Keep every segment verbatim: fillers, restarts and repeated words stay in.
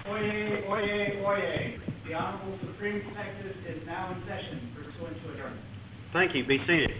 Oyez, oyez, oyez. The Honorable Supreme Texas is now in session pursuant to adjournment. Thank you. Be seated.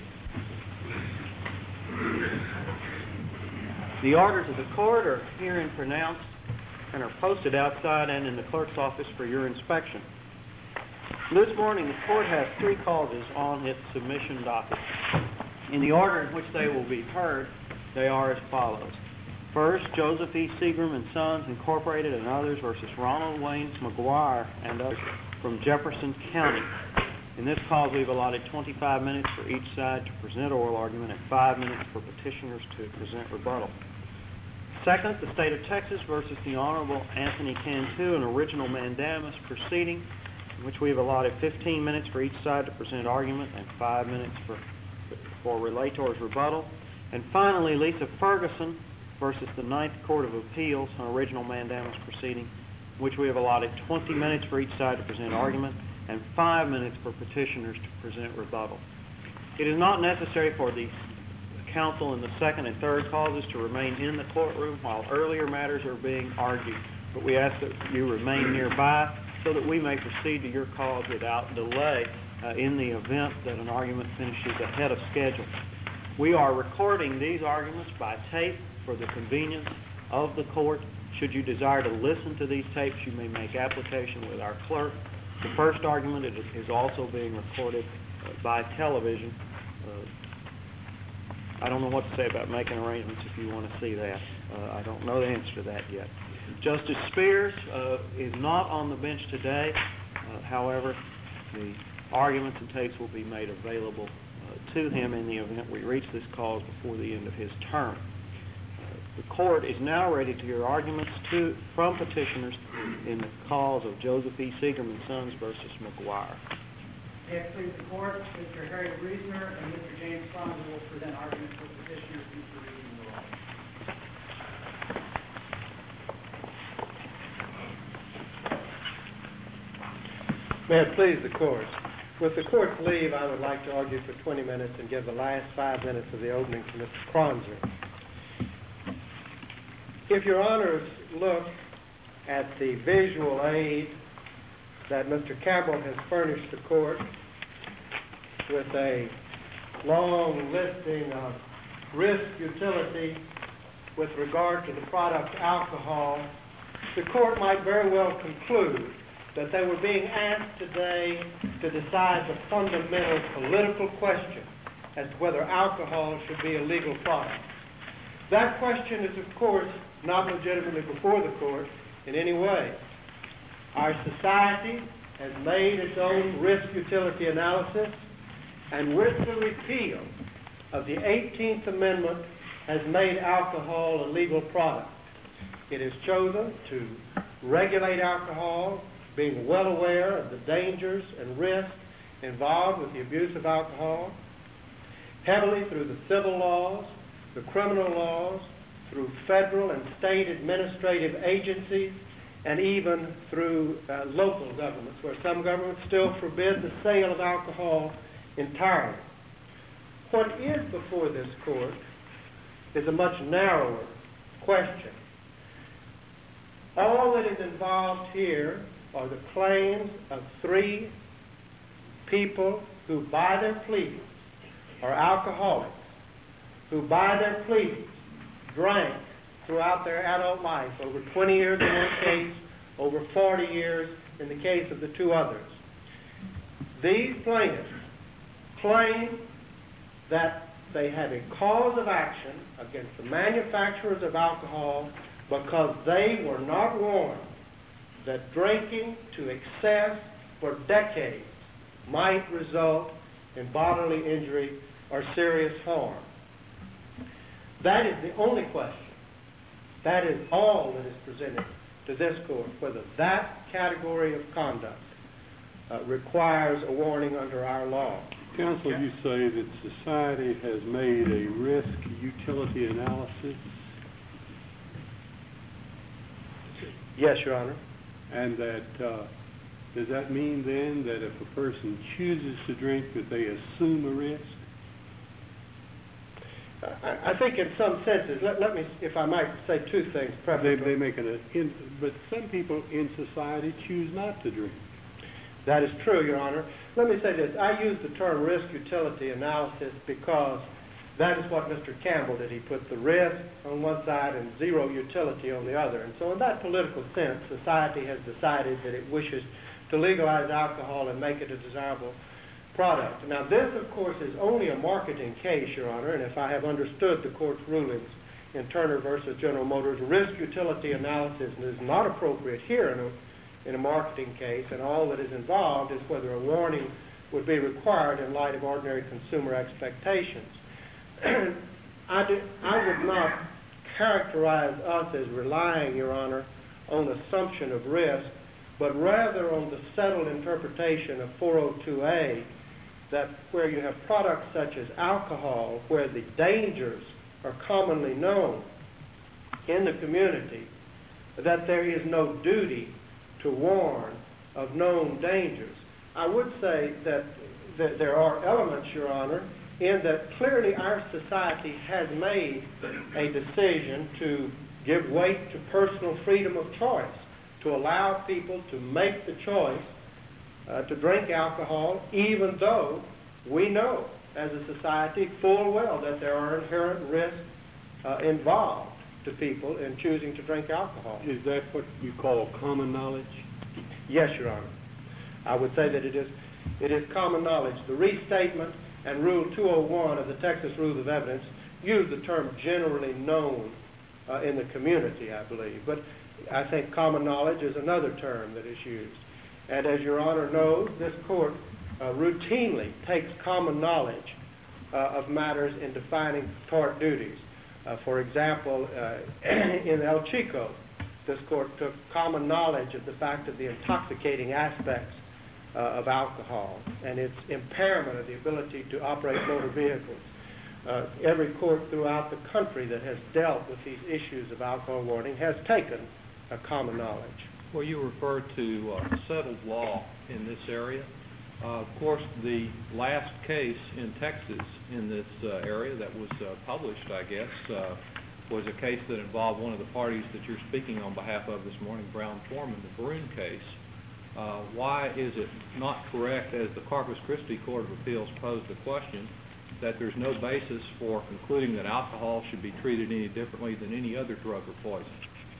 The orders of the court are herein pronounced and are posted outside and in the clerk's office for your inspection. This morning, the court has three causes on its submission docket. In the order in which they will be heard, they are as follows. First, Joseph E. Seagram and Sons, Incorporated and others versus Ronald Waynes McGuire and others from Jefferson County. In this cause, we've allotted twenty-five minutes for each side to present oral argument and five minutes for petitioners to present rebuttal. Second, the State of Texas versus the Honorable Anthony Cantu, an original mandamus proceeding in which we have allotted fifteen minutes for each side to present argument and five minutes for, for relator's rebuttal. And finally, Lisa Ferguson versus the Ninth Court of Appeals, an original mandamus proceeding in which we have allotted twenty minutes for each side to present argument and five minutes for petitioners to present rebuttal. It is not necessary for the counsel in the second and third causes to remain in the courtroom while earlier matters are being argued, but we ask that you remain nearby so that we may proceed to your cause without delay uh, in the event that an argument finishes ahead of schedule. We are recording these arguments by tape for the convenience of the court. Should you desire to listen to these tapes, you may make application with our clerk. The first argument is also being recorded uh, by television. Uh, I don't know what to say about making arrangements if you want to see that. Uh, I don't know the answer to that yet. Justice Spears uh, is not on the bench today. Uh, however, the arguments and tapes will be made available uh, to him in the event we reach this cause before the end of his term. The court is now ready to hear arguments to, from petitioners in the cause of Joseph E. Seagram and Sons versus McGuire. May it please the court, Mister Harry Reisner and Mister James Fonda will present arguments for petitioners. Mister Reisner will. May it please the court. With the court's leave, I would like to argue for twenty minutes and give the last five minutes of the opening to Mister Kronzer. If your honors look at the visual aid that Mister Cabral has furnished the court with a long listing of risk utility with regard to the product alcohol, the court might very well conclude that they were being asked today to decide the fundamental political question as to whether alcohol should be a legal product. That question is, of course, not legitimately before the court in any way. Our society has made its own risk-utility analysis, and with the repeal of the eighteenth Amendment has made alcohol a legal product. It has chosen to regulate alcohol, being well aware of the dangers and risks involved with the abuse of alcohol, heavily through the civil laws, the criminal laws, through federal and state administrative agencies, and even through uh, local governments, where some governments still forbid the sale of alcohol entirely. What is before this court is a much narrower question. All that is involved here are the claims of three people who, by their pleadings, are alcoholics, who, by their pleadings, drank throughout their adult life, over twenty years in one case, over forty years in the case of the two others. These plaintiffs claim that they have a cause of action against the manufacturers of alcohol because they were not warned that drinking to excess for decades might result in bodily injury or serious harm. That is the only question. That is all that is presented to this court, whether that category of conduct uh, requires a warning under our law. Counsel, you say that society has made a risk utility analysis? Yes, Your Honor. And that, uh, does that mean then that if a person chooses to drink that they assume a risk? I, I think in some senses, let, let me, if I might say two things. They, preferably. they make it, a, in, but some people in society choose not to drink. That is true, Your Honor. Let me say this. I use the term risk-utility analysis because that is what Mister Campbell did. He put the risk on one side and zero utility on the other. And so in that political sense, society has decided that it wishes to legalize alcohol and make it a desirable product. Now, this, of course, is only a marketing case, Your Honor, and if I have understood the court's rulings in Turner versus General Motors, risk-utility analysis is not appropriate here in a in a marketing case, and all that is involved is whether a warning would be required in light of ordinary consumer expectations. I, do, I would not characterize us as relying, Your Honor, on assumption of risk, but rather on the settled interpretation of four oh two A, that where you have products such as alcohol, where the dangers are commonly known in the community, that there is no duty to warn of known dangers. I would say that, that there are elements, Your Honor, in that clearly our society has made a decision to give weight to personal freedom of choice, to allow people to make the choice uh, to drink alcohol, even though we know as a society full well that there are inherent risks uh, involved to people in choosing to drink alcohol. Is that what you call common knowledge? Yes, Your Honor. I would say that it is, it is common knowledge. The restatement and Rule two oh one of the Texas Rules of Evidence use the term generally known uh, in the community, I believe. But I think common knowledge is another term that is used. And as Your Honor knows, this court uh, routinely takes common knowledge uh, of matters in defining tort duties. Uh, for example, uh, in El Chico, this court took common knowledge of the fact of the intoxicating aspects uh, of alcohol and its impairment of the ability to operate motor vehicles. Uh, every court throughout the country that has dealt with these issues of alcohol warning has taken a common knowledge. Well, you referred to uh, settled law in this area. Uh, of course, the last case in Texas in this uh, area that was uh, published, I guess, uh, was a case that involved one of the parties that you're speaking on behalf of this morning, Brown-Forman, the Brune case. Uh, why is it not correct, as the Corpus Christi Court of Appeals posed the question, that there's no basis for concluding that alcohol should be treated any differently than any other drug or poison?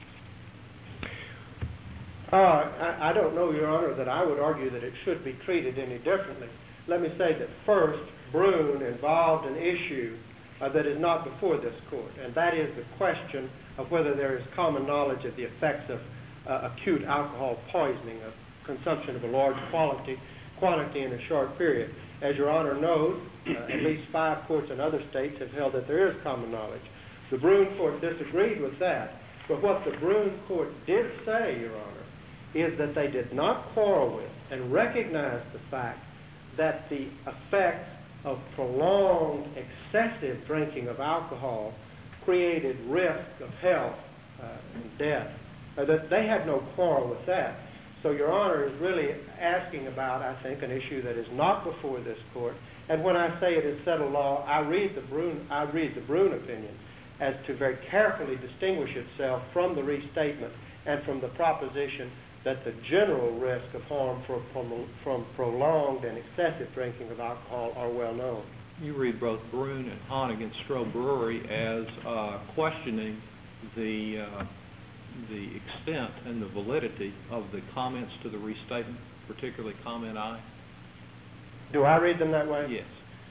Uh, I, I don't know, Your Honor, that I would argue that it should be treated any differently. Let me say that first, Brune involved an issue uh, that is not before this court, and that is the question of whether there is common knowledge of the effects of uh, acute alcohol poisoning, of consumption of a large quality, quantity in a short period. As Your Honor knows, uh, at least five courts in other states have held that there is common knowledge. The Brune court disagreed with that, but what the Brune court did say, Your Honor, is that they did not quarrel with and recognize the fact that the effects of prolonged excessive drinking of alcohol created risk of health uh, and death. Uh, that they had no quarrel with that. So Your Honor is really asking about, I think, an issue that is not before this court. And when I say it is settled law, I read the Brune, I read the Brune opinion as to very carefully distinguish itself from the restatement and from the proposition that the general risk of harm from, from, from prolonged and excessive drinking of alcohol are well known. You read both Brune and Hahn against Stroh Brewery as uh, questioning the uh, the extent and the validity of the comments to the restatement, particularly comment I. Do I read them that way? Yes.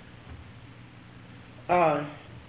Uh,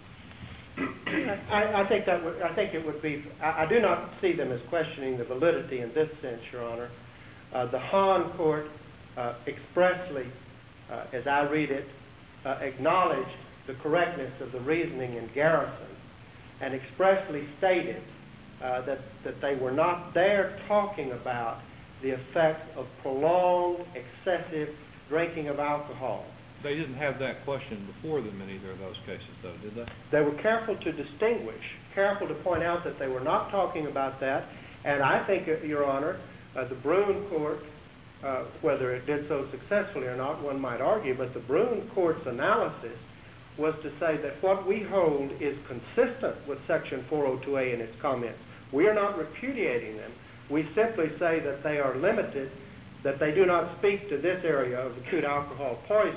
I, I think that would, I think it would be. I, I do not see them as questioning the validity in this sense, Your Honor. Uh, the Hahn court uh, expressly, uh, as I read it, uh, acknowledged the correctness of the reasoning in Garrison, and expressly stated uh, that that they were not there talking about the effects of prolonged excessive drinking of alcohol. They didn't have that question before them in either of those cases, though, did they? They were careful to distinguish, careful to point out that they were not talking about that. And I think, uh, Your Honor, uh, the Brune court, uh, whether it did so successfully or not, one might argue, but the Brune court's analysis was to say that what we hold is consistent with Section four oh two A in its comments. We are not repudiating them. We simply say that they are limited, that they do not speak to this area of acute alcohol poisoning.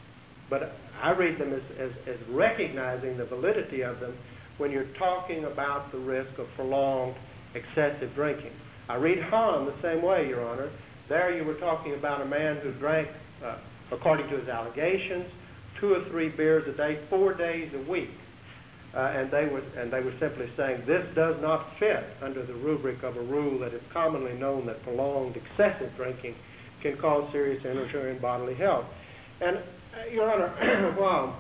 But I read them as, as, as recognizing the validity of them when you're talking about the risk of prolonged excessive drinking. I read Hahn the same way, Your Honor. There you were talking about a man who drank, uh, according to his allegations, two or three beers a day, four days a week. Uh, and they were and they were simply saying this does not fit under the rubric of a rule that is commonly known that prolonged excessive drinking can cause serious injury in bodily health. And uh, Your Honor, while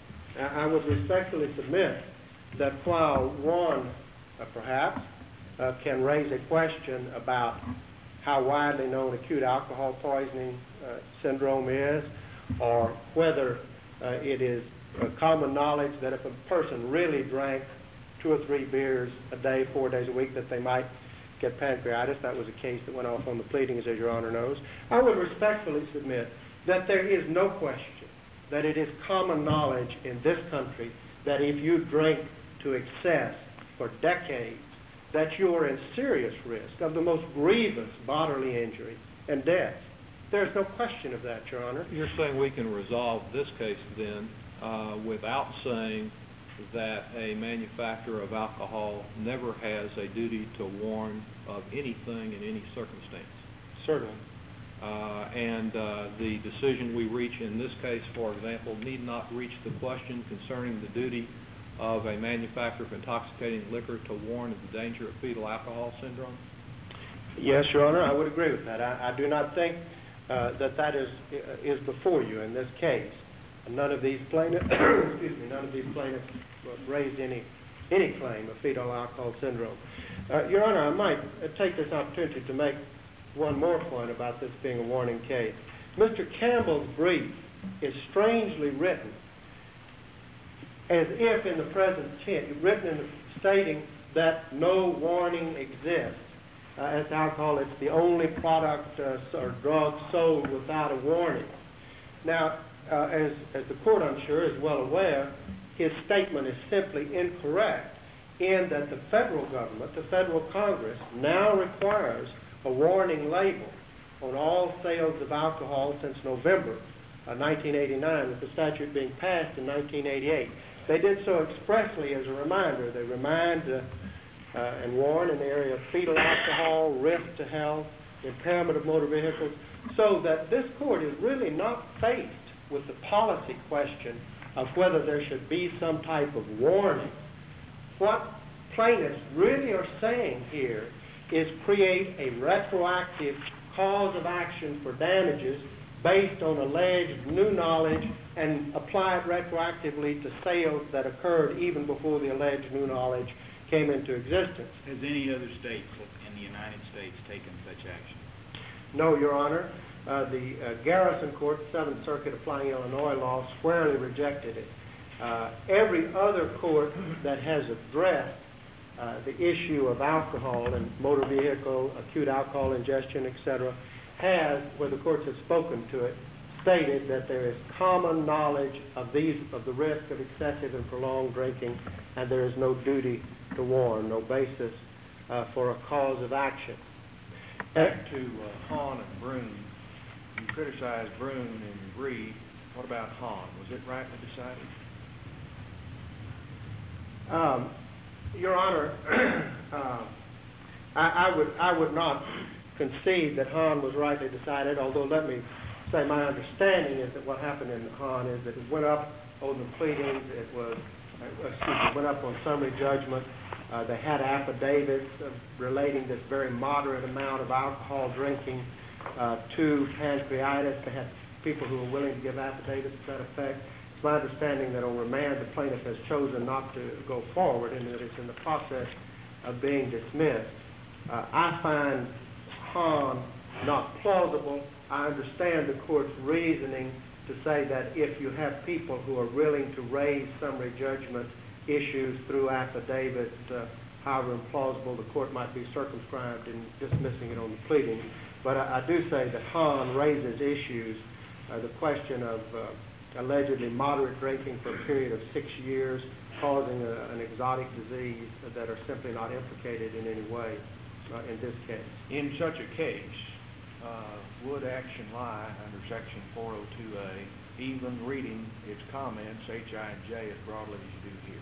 I, I would respectfully submit that while one uh, perhaps uh, can raise a question about how widely known acute alcohol poisoning uh, syndrome is, or whether uh, it is Uh, common knowledge that if a person really drank two or three beers a day, four days a week, that they might get pancreatitis. That was a case that went off on the pleadings, as Your Honor knows. I would respectfully submit that there is no question that it is common knowledge in this country that if you drink to excess for decades, that you are in serious risk of the most grievous bodily injury and death. There's no question of that, Your Honor. You're saying we can resolve this case then uh, without saying that a manufacturer of alcohol never has a duty to warn of anything in any circumstance? Certainly. Uh, and uh, the decision we reach in this case, for example, need not reach the question concerning the duty of a manufacturer of intoxicating liquor to warn of the danger of fetal alcohol syndrome? Yes, Your Honor, I would agree with that. I, I do not think uh, that that is uh, is before you in this case. None of these plaintiffs, excuse me, none of these plaintiffs raised any any claim of fetal alcohol syndrome. Uh, Your Honor, I might uh, take this opportunity to make one more point about this being a warning case. Mister Campbell's brief is strangely written as if in the present tense, written in the, stating that no warning exists. Uh, as to alcohol, it's the only product uh, or drug sold without a warning. Now, uh, as, as the court, I'm sure, is well aware, his statement is simply incorrect in that the federal government, the federal Congress, now requires a warning label on all sales of alcohol since November of nineteen eighty-nine, with the statute being passed in nineteen eighty-eight. They did so expressly as a reminder. They remind uh, uh, and warn in the area of fetal alcohol, risk to health, impairment of motor vehicles, so that this court is really not faced with the policy question of whether there should be some type of warning. What plaintiffs really are saying here is create a retroactive cause of action for damages based on alleged new knowledge and apply it retroactively to sales that occurred even before the alleged new knowledge came into existence. Has any other state in the United States taken such action? No, Your Honor. Uh, the uh, Garrison Court, Seventh Circuit applying Illinois law, squarely rejected it. Uh, every other court that has addressed uh, the issue of alcohol and motor vehicle, acute alcohol ingestion, et cetera, has, where the courts have spoken to it, stated that there is common knowledge of these of the risk of excessive and prolonged drinking, and there is no duty to warn, no basis uh, for a cause of action. Back to uh, Hahn and Brune. You criticized Brune in your brief. What about Hahn? Was it rightly decided? Um, Your Honor, uh, I, I would I would not concede that Hahn was rightly decided, although let me say my understanding is that what happened in Hahn is that it went up on the pleadings, it was, uh, excuse me, went up on summary judgment. Uh, they had affidavits uh, relating this very moderate amount of alcohol drinking uh, to pancreatitis. They had people who were willing to give affidavits to that effect. It's my understanding that on remand the plaintiff has chosen not to go forward and that it's in the process of being dismissed. Uh, I find Hahn not plausible. I understand the court's reasoning to say that if you have people who are willing to raise summary judgment issues through affidavits, uh, however implausible, the court might be circumscribed in dismissing it on the pleadings. But I, I do say that Hahn raises issues, uh, the question of uh, allegedly moderate drinking for a period of six years, causing a, an exotic disease that are simply not implicated in any way uh, in this case. In such a case, uh, would action lie under Section four oh two A, even reading its comments, H, I, and J, as broadly as you do here?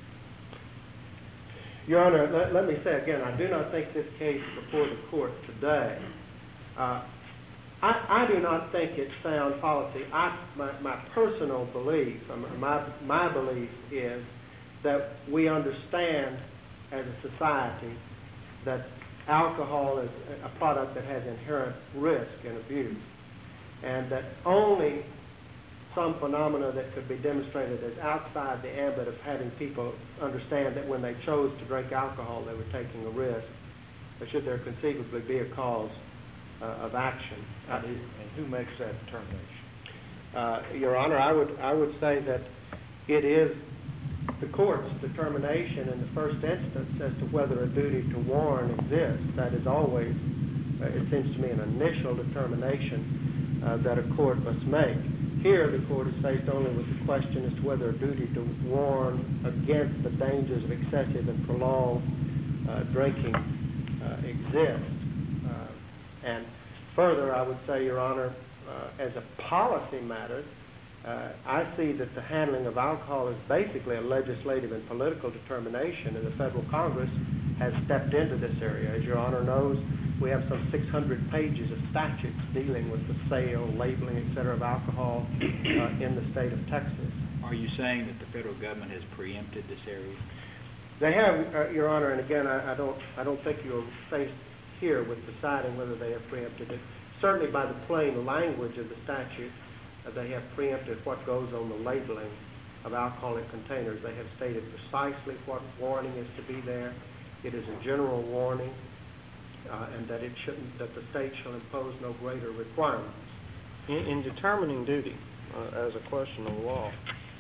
Your Honor, let, let me say again, I do not think this case before the court today, uh, I, I do not think it's sound policy. I, my, my personal belief, my, my belief is that we understand as a society that alcohol is a product that has inherent risk and abuse, and that only some phenomena that could be demonstrated as outside the ambit of having people understand that when they chose to drink alcohol they were taking a risk, or should there conceivably be a cause uh, of action. And who, and who makes that determination? Uh, Your Honor, I would, I would say that it is the court's determination in the first instance as to whether a duty to warn exists. That is always, uh, it seems to me, an initial determination uh, that a court must make. Here, the court is faced only with the question as to whether a duty to warn against the dangers of excessive and prolonged uh, drinking uh, exists. Uh, and further, I would say, Your Honor, uh, as a policy matter, uh, I see that the handling of alcohol is basically a legislative and political determination, and the federal Congress has stepped into this area. As Your Honor knows, we have some six hundred pages of statutes dealing with the sale, labeling, et cetera, of alcohol uh, in the state of Texas. Are you saying that the federal government has preempted this area? They have, uh, Your Honor, and again, I, I don't, I don't think you're faced here with deciding whether they have preempted it. Certainly, by the plain language of the statute, uh, they have preempted what goes on the labeling of alcoholic containers. They have stated precisely what warning is to be there. It is a general warning. Uh, and that it shouldn't, that the state shall impose no greater requirements. In, in determining duty uh, as a question of law,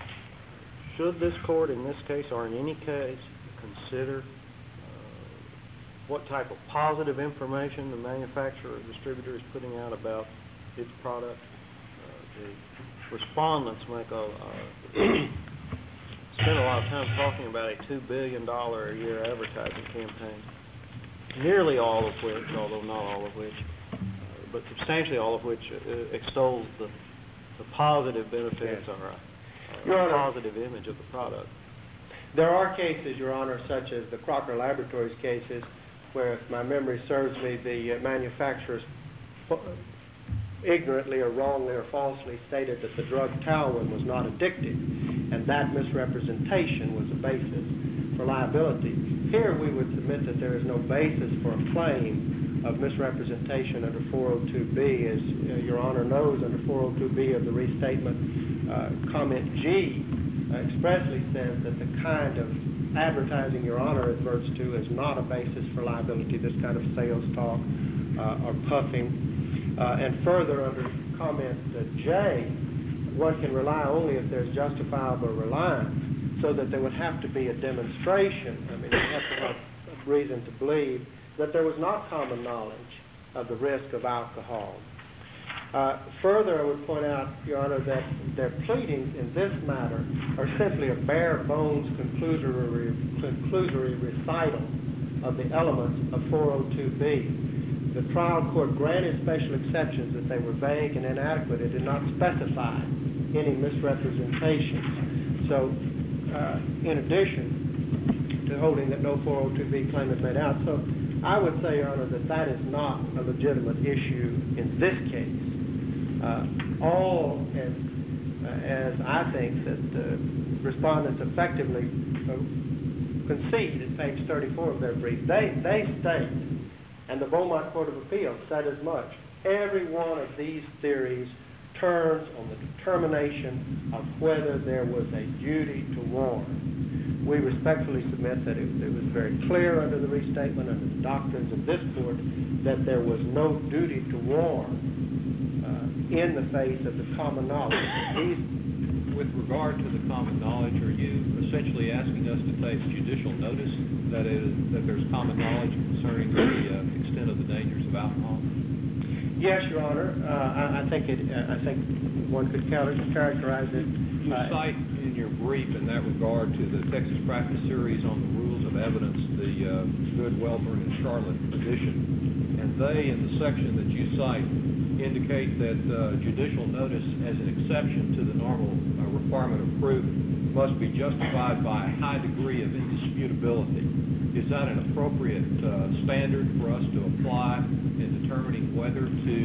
should this court in this case or in any case consider uh, what type of positive information the manufacturer or distributor is putting out about its product? Uh, the respondents make a, uh, spend a lot of time talking about a two billion dollars a year advertising campaign. Nearly all of which, although not all of which, uh, but substantially all of which uh, extols the, the positive benefits Yes. or Your a, Honor, positive image of the product. there are cases, Your Honor, such as the Crocker Laboratories cases, where, if my memory serves me, the uh, manufacturers ignorantly or wrongly or falsely stated that the drug Talwin was not addictive, and that misrepresentation was the basis for liability. Here we would submit that there is no basis for a claim of misrepresentation under four oh two B. As uh, Your Honor knows, under four oh two B of the restatement, uh, comment G uh, expressly says that the kind of advertising Your Honor adverts to is not a basis for liability, this kind of sales talk uh, or puffing. Uh, and further, under comment uh, J, one can rely only if there's justifiable reliance, so that there would have to be a demonstration. I mean, you have to have reason to believe that there was not common knowledge of the risk of alcohol. Uh, further, I would point out, Your Honor, that their pleadings in this matter are simply a bare bones conclusory, conclusory recital of the elements of four oh two B. The trial court granted special exceptions that they were vague and inadequate. It did not specify any misrepresentations. So, Uh, in addition to holding that no four oh two B claim is made out. So I would say, Your Honor, that that is not a legitimate issue in this case. Uh, all, as, uh, as I think that the respondents effectively uh, concede at page thirty-four of their brief, they, they state, and the Beaumont Court of Appeals said as much, every one of these theories turns on the determination of whether there was a duty to warn. We respectfully submit that it, it was very clear under the restatement, under the doctrines of this court, that there was no duty to warn uh, in the face of the common knowledge. These, with regard to the common knowledge, are you essentially asking us to take judicial notice that, is, that there's common knowledge concerning the uh, extent of the dangers of alcohol? yes, Your Honor. Uh, I, I think it. Uh, I think one could char- characterize it. You uh, cite in your brief in that regard to the Texas Practice Series on the Rules of Evidence, the uh, Good, Wellborn, and Charlotte edition, and they, in the section that you cite, indicate that uh, judicial notice as an exception to the normal uh, requirement of proof must be justified by a high degree of indisputability. Is that an appropriate uh, standard for us to apply in determining whether to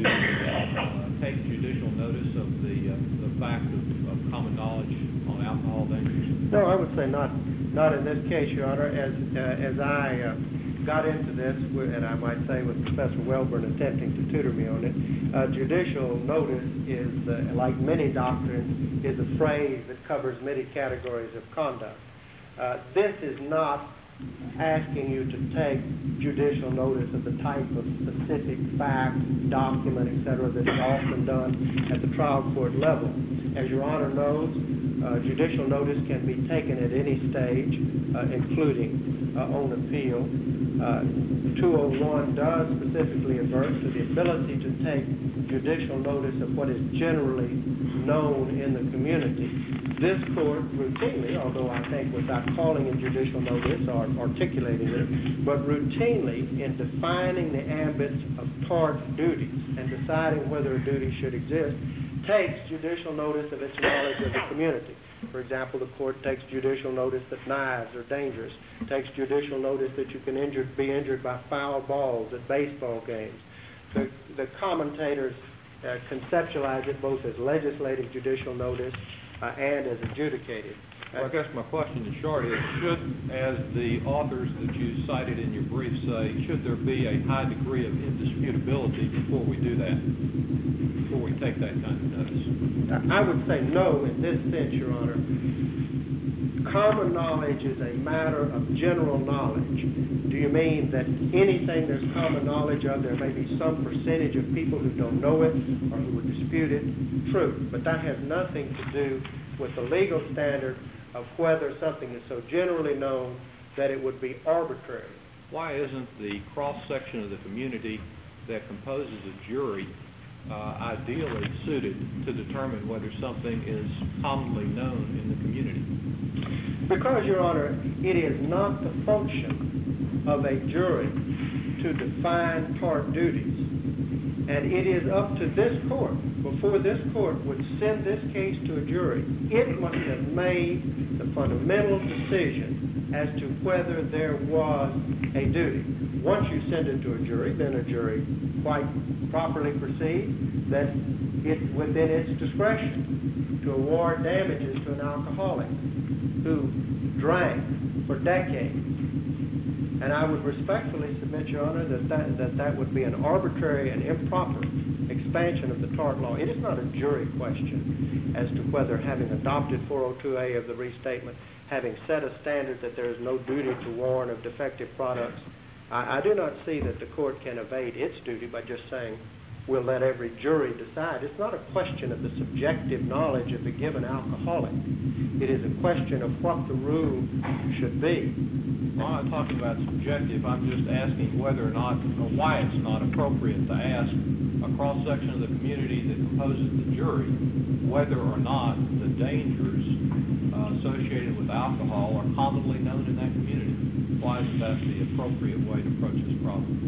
uh, take judicial notice of the, uh, the fact of, of common knowledge on alcohol dangers? No, I would say not. Not in this case, Your Honor. As uh, as I uh, got into this, and I might say with Professor Wellborn attempting to tutor me on it, uh, judicial notice is, uh, like many doctrines, is a phrase that covers many categories of conduct. Uh, this is not asking you to take judicial notice of the type of specific fact, document, et cetera, that is often done at the trial court level. As Your Honor knows, uh, judicial notice can be taken at any stage, uh, including uh, on appeal. Uh, two oh one does specifically advert to the ability to take judicial notice of what is generally known in the community. This court routinely, although I think without calling in judicial notice or articulating it, but routinely in defining the ambit of tort duties and deciding whether a duty should exist, takes judicial notice of its knowledge of the community. For example, the court takes judicial notice that knives are dangerous, takes judicial notice that you can injured, be injured by foul balls at baseball games. The, the commentators uh, conceptualize it both as legislative judicial notice uh, and as adjudicated. Well, I guess my question in short is, should, as the authors that you cited in your brief say, should there be a high degree of indisputability before we do that, before we take that kind of notice? I would say no in this sense, Your Honor. Common knowledge is a matter of general knowledge. Do you mean that anything there's common knowledge of, there may be some percentage of people who don't know it or who would dispute it? True, but that has nothing to do with the legal standard of whether something is so generally known that it would be arbitrary. Why isn't the cross-section of the community that composes a jury uh, ideally suited to determine whether something is commonly known in the community? Because, Your Honor, it is not the function of a jury to define tort duties. And it is up to this court, before this court would send this case to a jury, it must have made the fundamental decision as to whether there was a duty. Once you send it to a jury, then a jury quite properly proceeds that it's within its discretion to award damages to an alcoholic who drank for decades. And I would respectfully submit, Your Honor, that that, that that would be an arbitrary and improper expansion of the tort law. It is not a jury question as to whether, having adopted four oh two A of the restatement, having set a standard that there is no duty to warn of defective products, I, I do not see that the court can evade its duty by just saying, we'll let every jury decide. It's not a question of the subjective knowledge of the given alcoholic. It is a question of what the rule should be. I'm not talking about subjective. I'm just asking whether or not, or why it's not appropriate to ask a cross-section of the community that composes the jury whether or not the dangers uh, associated with alcohol are commonly known in that community. Why isn't that the appropriate way to approach this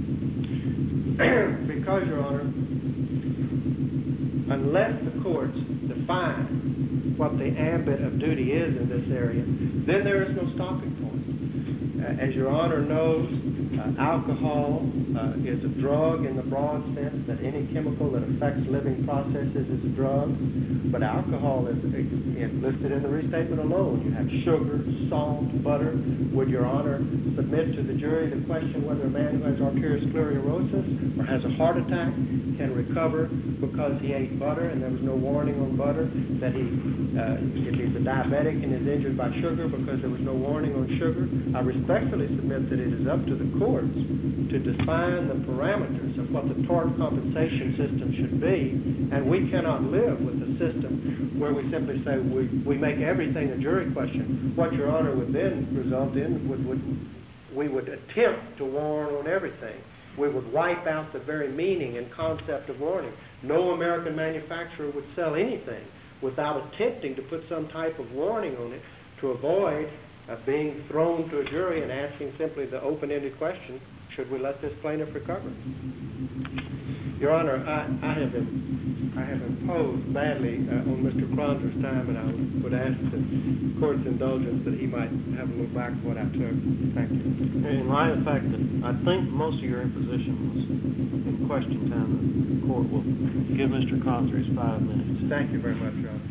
problem? Because, Your Honor, unless the courts define what the ambit of duty is in this area, then there is no stopping point. Uh, as Your Honor knows, uh, alcohol uh, is a drug in the broad sense that any chemical that affects living processes is a drug. But alcohol is, is listed in the restatement alone. You have sugar, salt, butter. Would Your Honor submit to the jury the question whether a man who has arteriosclerosis or has a heart attack can recover because he ate butter and there was no warning on butter, that he, uh, if he's a diabetic and is injured by sugar because there was no warning on sugar? I respectfully submit that it is up to the courts to define the parameters of what the tort compensation system should be, and we cannot live with a system where we simply say we, we make everything a jury question. What Your Honor would then result in would, would we would attempt to warn on everything. we would wipe out the very meaning and concept of warning. No American manufacturer would sell anything without attempting to put some type of warning on it to avoid uh, being thrown to a jury and asking simply the open-ended question, should we let this plaintiff recover? Your Honor, I, I have been, I have imposed badly uh, on Mister Kronzer's time, and I would, would ask the court's indulgence that he might have a little back of what I took. Thank you. In light of the fact that I think most of your imposition was in question time, the court will give Mister Kronzer his five minutes. Thank you very much, Your Honor.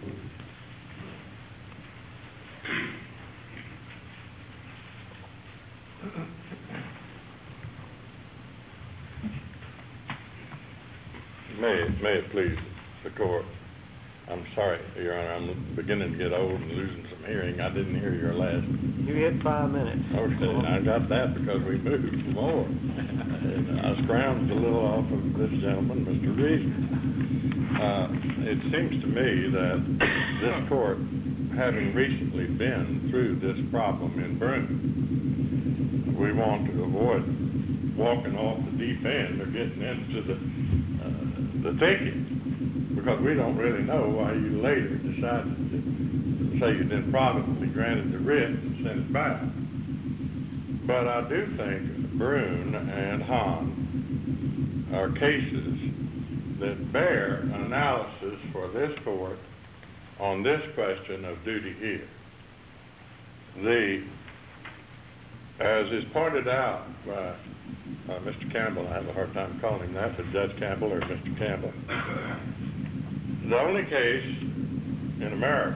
May it, may it please the court. I'm sorry, Your Honor, I'm beginning to get old and losing some hearing. I didn't hear your last. You hit five minutes. Okay, I got that because we moved more. And I scrounged a little off of this gentleman, Mister Reason. Uh, it seems to me that this court, having recently been through this problem in Broome, we want to avoid walking off the deep end or getting into the uh, the thinking, because we don't really know why you later decided to say you then probably granted the writ and sent it back. But I do think Broome and Hahn are cases that bear analysis for this court on this question of duty here. The, as is pointed out by uh, Mister Campbell, I have a hard time calling him that, but Judge Campbell or Mister Campbell, the only case in America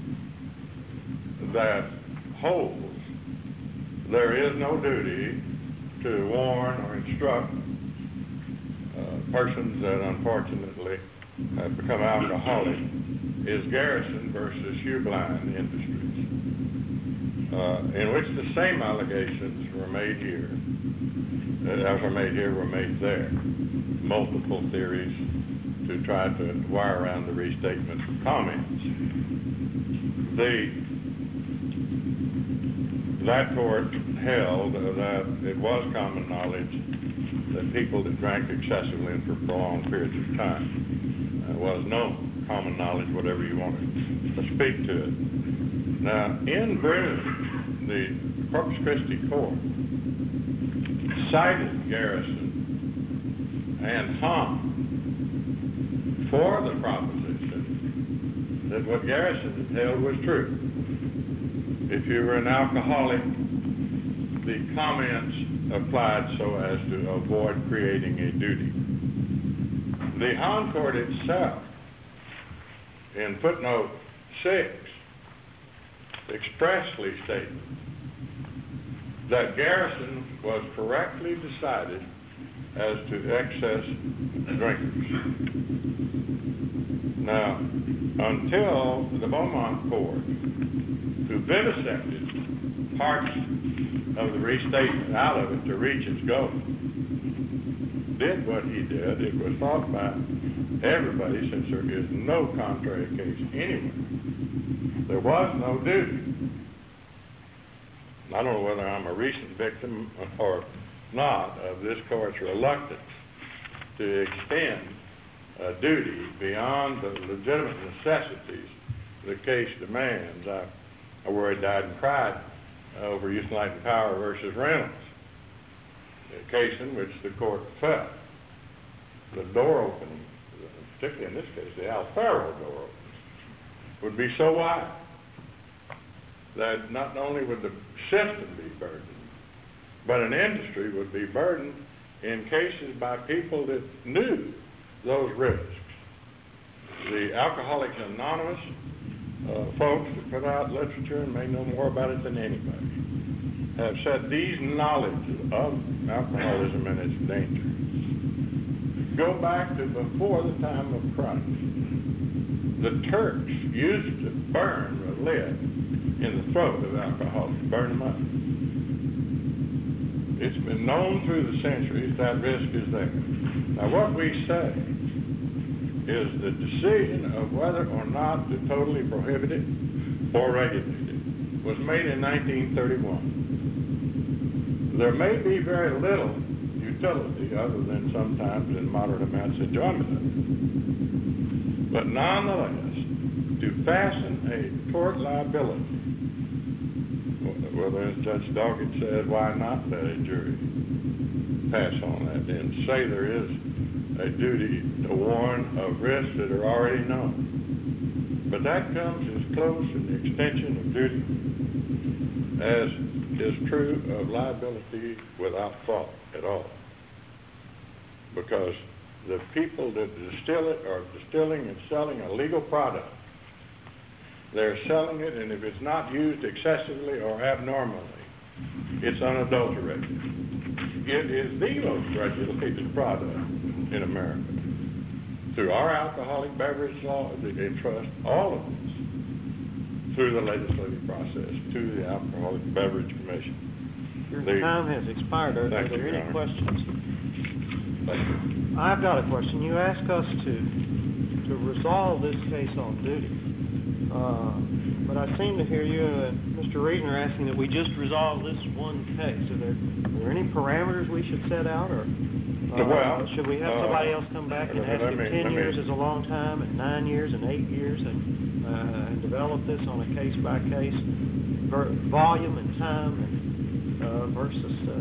that holds there is no duty to warn or instruct uh, persons that unfortunately have become alcoholic is Garrison versus Hugh-Blind Industries, uh, in which the same allegations were made here, as were made here, were made there. Multiple theories to try to wire around the restatement comments. The, that court held that it was common knowledge that people that drank excessively and for prolonged periods of time uh, was known, common knowledge, whatever you want to speak to it. Now, in Broome, the Corpus Christi court cited Garrison and Hahn for the proposition that what Garrison had held was true. If you were an alcoholic, the comments applied so as to avoid creating a duty. The Hahn court itself, in footnote six, expressly stated that Garrison was correctly decided as to excess drinkers. Now, until the Beaumont court, who vivisected parts of the restatement out of it to reach its goal, did what he did, it was thought by everybody, since there is no contrary case anywhere, there was no duty. I don't know whether I'm a recent victim or not of this court's reluctance to extend uh, duty beyond the legitimate necessities the case demands. I, I worried, died, and cried over Houston Light and Power versus Reynolds, a case in which the court felt the door opening, particularly in this case, the Alfaro door opening, would be so wide that not only would the system be burdened, but an industry would be burdened in cases by people that knew those risks. The Alcoholics Anonymous uh, folks that put out literature and may know more about it than anybody have said these knowledges of alcoholism and its danger go back to before the time of Christ. The Turks used to burn the lead in the throat of alcoholics, burn them up. It's been known through the centuries that risk is there. Now what we say is the decision of whether or not to totally prohibit it or regulate it was made in nineteen thirty-one. There may be very little utility other than sometimes in moderate amounts of enjoyment of it. But nonetheless, to fasten a tort liability, well, as Judge Doggett said, why not let a jury pass on that and say there is a duty to warn of risks that are already known. But that comes as close in the extension of duty as is true of liability without fault at all. Because the people that distill it are distilling and selling a legal product. They're selling it, and if it's not used excessively or abnormally, it's unadulterated. It is the most regulated product in America. Through our alcoholic beverage law, they entrust all of this through the legislative process to the Alcoholic Beverage Commission. Your The, time has expired. Are, are thank there you, any Your Honor. questions? Thank you. I've got a question. You asked us to to resolve this case on duty. Uh, but I seem to hear you and Mister Reasoner asking that we just resolve this one case. Are there, are there any parameters we should set out, or uh, well, should we have uh, somebody else come back and let ask me- if ten let me- years is a long time, and nine years, and eight years, and, uh, and develop this on a case-by-case ver- volume and time and uh, versus... Uh,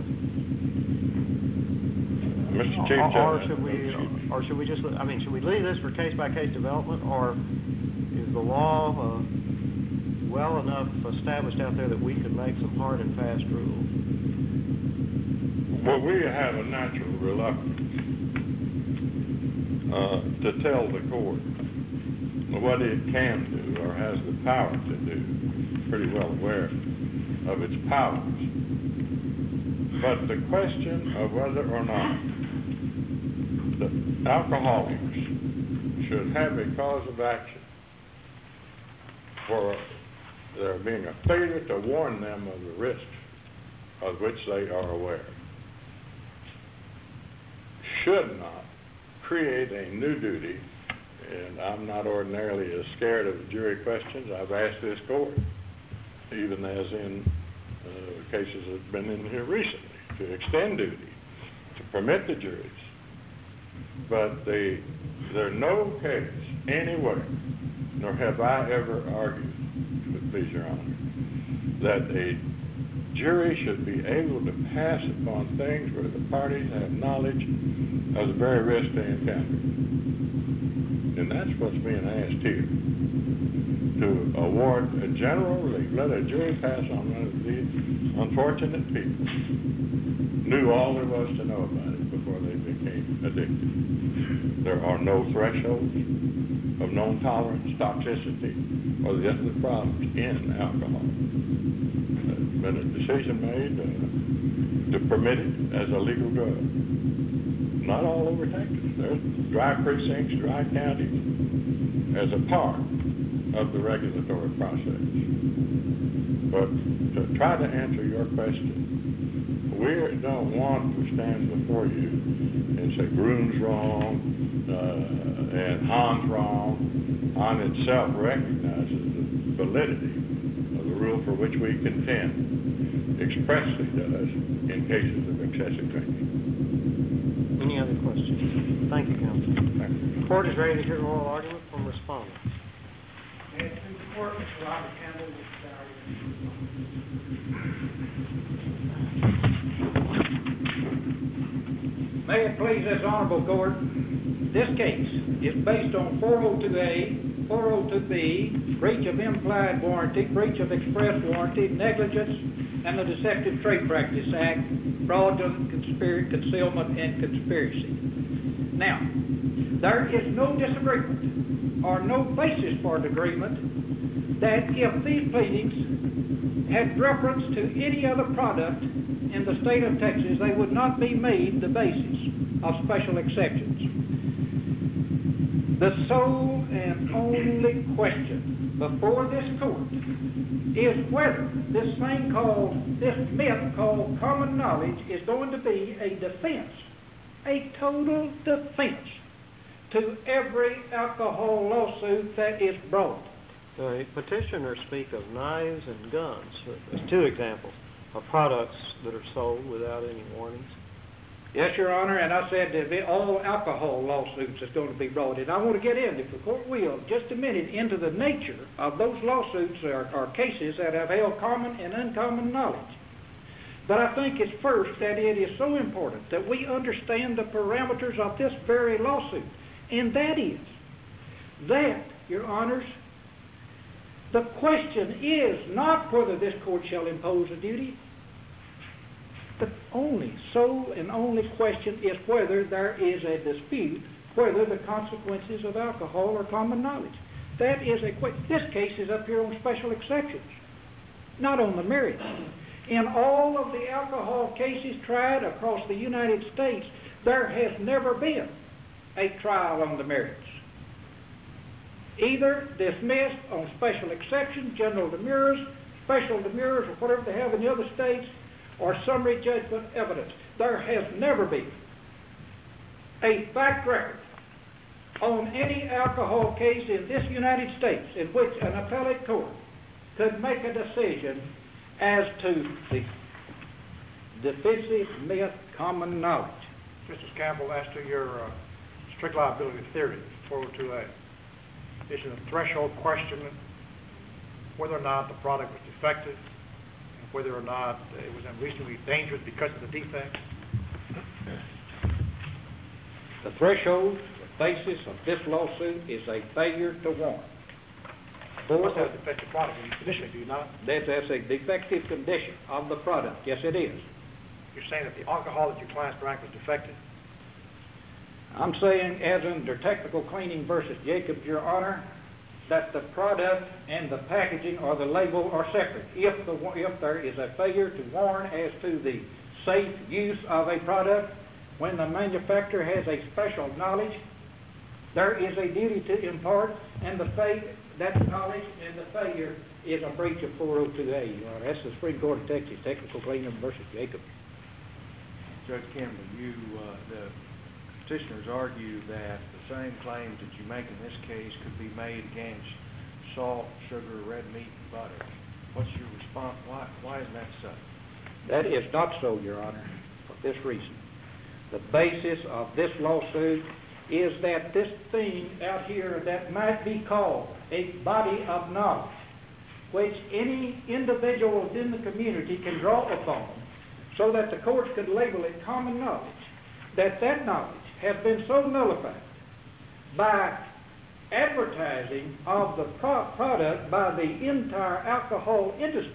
Mister Chief or, or Judge, should we, excuse me. or should we just? I mean, should we leave this for case-by-case development, or is the law uh, well enough established out there that we could make some hard and fast rules? Well, we have a natural reluctance uh, to tell the court what it can do or has the power to do. Pretty well aware of its powers. But the question of whether or not the alcoholics should have a cause of action for there being a failure to warn them of the risks of which they are aware should not create a new duty. And I'm not ordinarily as scared of jury questions. I've asked this court, even as in uh, cases that have been in here recently, to extend duty, to permit the juries. But the, there's no case anywhere, nor have I ever argued, but please, Your Honor, that a jury should be able to pass upon things where the parties have knowledge of the very risk they encounter. And that's what's being asked here, to award a general relief. Let a jury pass on one of these unfortunate people knew all there was to know about it before they became addicted. There are no thresholds of known tolerance, toxicity, or the other problems in alcohol. There's been a decision made uh, to permit it as a legal drug. Not all over Texas. There's dry precincts, dry counties, as a part of the regulatory process. But to try to answer your question, we don't want to stand before you and say Groon's wrong uh, and Hahn's wrong. Hahn itself recognizes the validity of the rule for which we contend expressly does in cases of excessive drinking. Any other questions? Thank you, counsel. Thank you. The court is ready to hear oral argument from respondents. May it please the court, Mister Robert Campbell, will present argument. May it please this honorable court, this case is based on four oh two A, four oh two B, breach of implied warranty, breach of express warranty, negligence, and the Deceptive Trade Practice Act, fraudulent conspir- concealment and conspiracy. Now, there is no disagreement or no basis for the agreement that if these pleadings had reference to any other product in the state of Texas, they would not be made the basis of special exceptions. The sole and only question before this court is whether this thing called, this myth called common knowledge is going to be a defense, a total defense to every alcohol lawsuit that is brought. The petitioners speak of knives and guns as two examples of products that are sold without any warnings. Yes, Your Honor, and I said that the all alcohol lawsuits is going to be brought in. I want to get in, if the court will, just a minute into the nature of those lawsuits or, or cases that have held common and uncommon knowledge. But I think it's first that it is so important that we understand the parameters of this very lawsuit. And that is that, Your Honors, the question is not whether this court shall impose a duty. The only, sole and only question is whether there is a dispute, whether the consequences of alcohol are common knowledge. That is a question. This case is up here on special exceptions, not on the merits. In all of the alcohol cases tried across the United States, there has never been a trial on the merits. Either dismissed on special exceptions, general demurrers, special demurrers, or whatever they have in the other states, or summary judgment evidence. There has never been a fact record on any alcohol case in this United States in which an appellate court could make a decision as to the defensive myth common knowledge. Justice Campbell, as to your uh, strict liability theory, four oh two A, is it a threshold question whether or not the product was defective, and whether or not it was unreasonably dangerous because of the defect? The threshold, the basis of this lawsuit is a failure to warn. You must have a defective product in your condition, do you not? That, that's a defective condition of the product. Yes, it is. You're saying that the alcohol that your clients drank was defective? I'm saying, as under technical cleaning versus Jacobs, Your Honor, that the product and the packaging or the label are separate. If, the, if there is a failure to warn as to the safe use of a product, when the manufacturer has a special knowledge, there is a duty to impart, and the faith, that knowledge and the failure is a breach of four oh two A, Your Honor. That's the Supreme Court of Texas, technical cleaning versus Jacobs. Judge Campbell, you, uh, the petitioners argue that the same claims that you make in this case could be made against salt, sugar, red meat, and butter. What's your response? Why, why isn't that so? That is not so, Your Honor, for this reason. The basis of this lawsuit is that this thing out here that might be called a body of knowledge, which any individual within the community can draw upon so that the courts could label it common knowledge, that that knowledge has been so nullified by advertising of the pro- product by the entire alcohol industry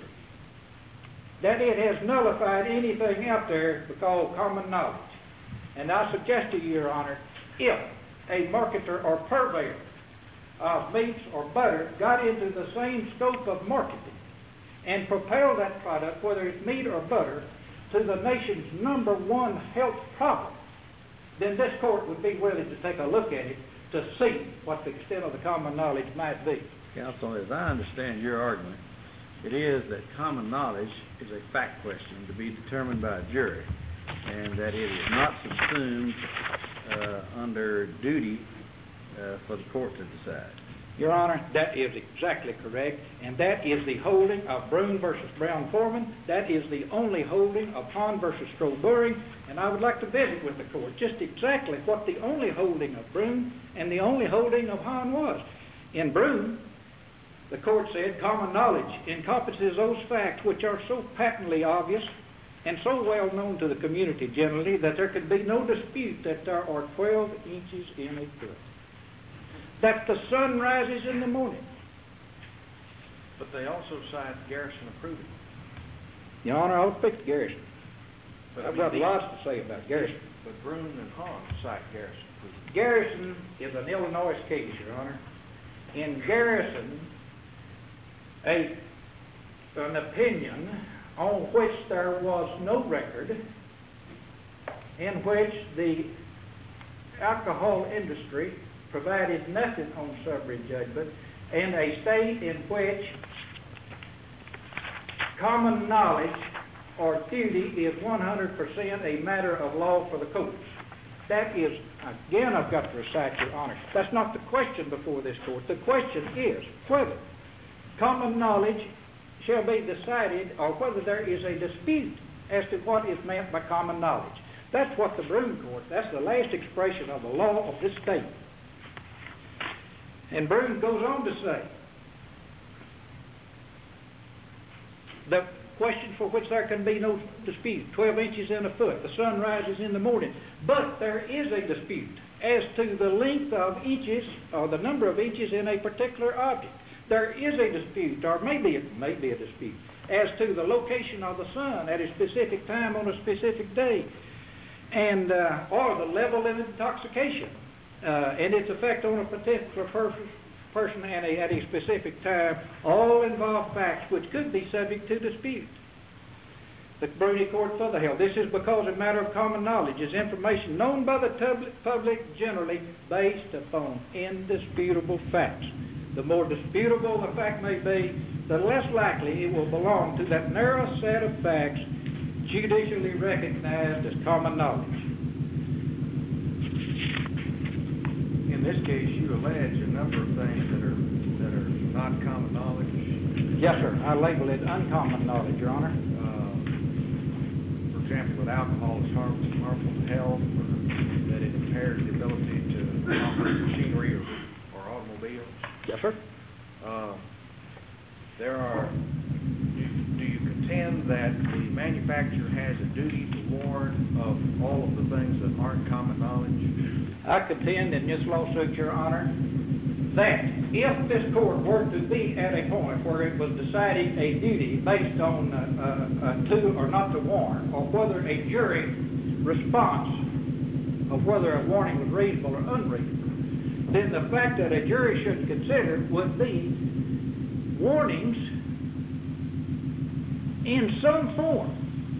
that it has nullified anything out there called common knowledge. And I suggest to you, Your Honor, if a marketer or purveyor of meats or butter got into the same scope of marketing and propelled that product, whether it's meat or butter, to the nation's number one health problem, then this court would be willing to take a look at it to see what the extent of the common knowledge might be. Counsel, as I understand your argument, it is that common knowledge is a fact question to be determined by a jury, and that it is not subsumed uh, under duty uh, for the court to decide. Your Honor, that is exactly correct, and that is the holding of Broom versus Brown-Forman. That is the only holding of Hahn versus Strawberry, and I would like to visit with the court just exactly what the only holding of Broom and the only holding of Hahn was. In Broom, the court said common knowledge encompasses those facts which are so patently obvious and so well known to the community generally that there could be no dispute that there are twelve inches in a foot, that the sun rises in the morning. But they also cite Garrison approving. Your Honor, I'll speak to Garrison. But I've I got mean, lots to say about Garrison. But Broom and Hahn cite Garrison approving. Garrison is an Illinois case, Your Honor. In Garrison, a, an opinion on which there was no record, in which the alcohol industry provided nothing on summary judgment, and a state in which common knowledge or duty is one hundred percent a matter of law for the courts. That is, again, I've got to recite, Your Honor, that's not the question before this court. The question is whether common knowledge shall be decided or whether there is a dispute as to what is meant by common knowledge. That's what the Broome Court, that's the last expression of the law of this state. And Broome goes on to say, the question for which there can be no dispute, twelve inches in a foot, the sun rises in the morning. But there is a dispute as to the length of inches or the number of inches in a particular object. There is a dispute, or maybe may be a dispute, as to the location of the sun at a specific time on a specific day, and uh, or the level of intoxication uh, and its effect on a particular person, person at a, at a specific time. All involve facts which could be subject to dispute. The Broome Court further held, this is because a matter of common knowledge is information known by the public, public generally based upon indisputable facts. The more disputable the fact may be, the less likely it will belong to that narrow set of facts judicially recognized as common knowledge. In this case, you allege a number of things that are that are not common knowledge. Yes, sir. I label it uncommon knowledge, Your Honor. Uh, for example, that alcohol is harmful, harmful to health, or that it impairs the ability to operate machinery or, or automobiles. Yes, sir. Uh, there are. Do, do you contend that the manufacturer has a duty to warn of all of the things that aren't common knowledge? I contend in this lawsuit, Your Honor, that if this court were to be at a point where it was deciding a duty based on uh, uh, to or not to warn, or whether a jury response of whether a warning was reasonable or unreasonable, then the fact that a jury should consider would be warnings in some form,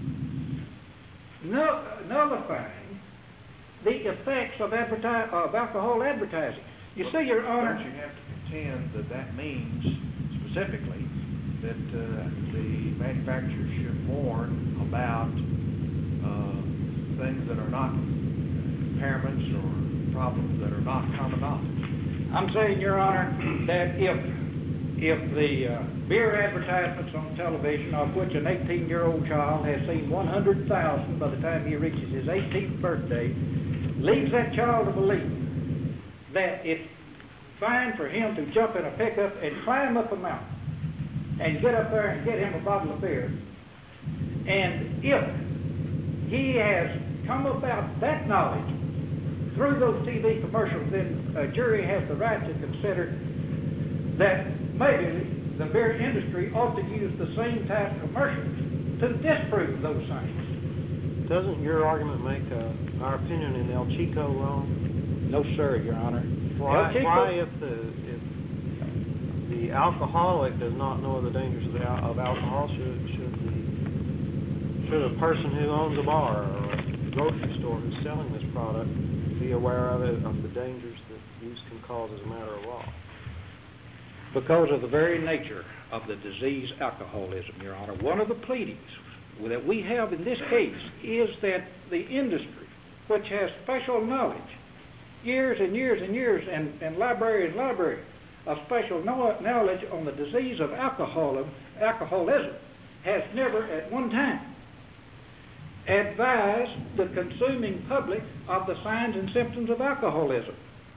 nullifying the effects of, adverti- of alcohol advertising. You Well, see, Your Honor... Don't you have to contend that that means specifically that uh, the manufacturer should warn about uh, things that are not impairments or problems that are not common knowledge? I'm saying, Your Honor, that if if the uh, beer advertisements on television, of which an eighteen-year-old child has seen one hundred thousand by the time he reaches his eighteenth birthday, leads that child to believe that it's fine for him to jump in a pickup and climb up a mountain and get up there and get him a bottle of beer, and if he has come about that knowledge through those T V commercials, then a jury has the right to consider that maybe the beer industry ought to use the same type of commercials to disprove those things. Doesn't your argument make uh, our opinion in El Chico wrong? No, sir, Your Honor. Why, El Chico, why if the if the alcoholic does not know the dangers of, the, of alcohol, should should the should a person who owns a bar or a grocery store who's selling this product be aware of it, of the dangers that use can cause as a matter of law? because of the very nature of the disease alcoholism, Your Honor, one of the pleadings that we have in this case is that the industry, which has special knowledge, years and years and years, and, and library and library of special knowledge on the disease of alcoholism, alcoholism, has never at one time advised the consuming public of the signs and symptoms of alcoholism.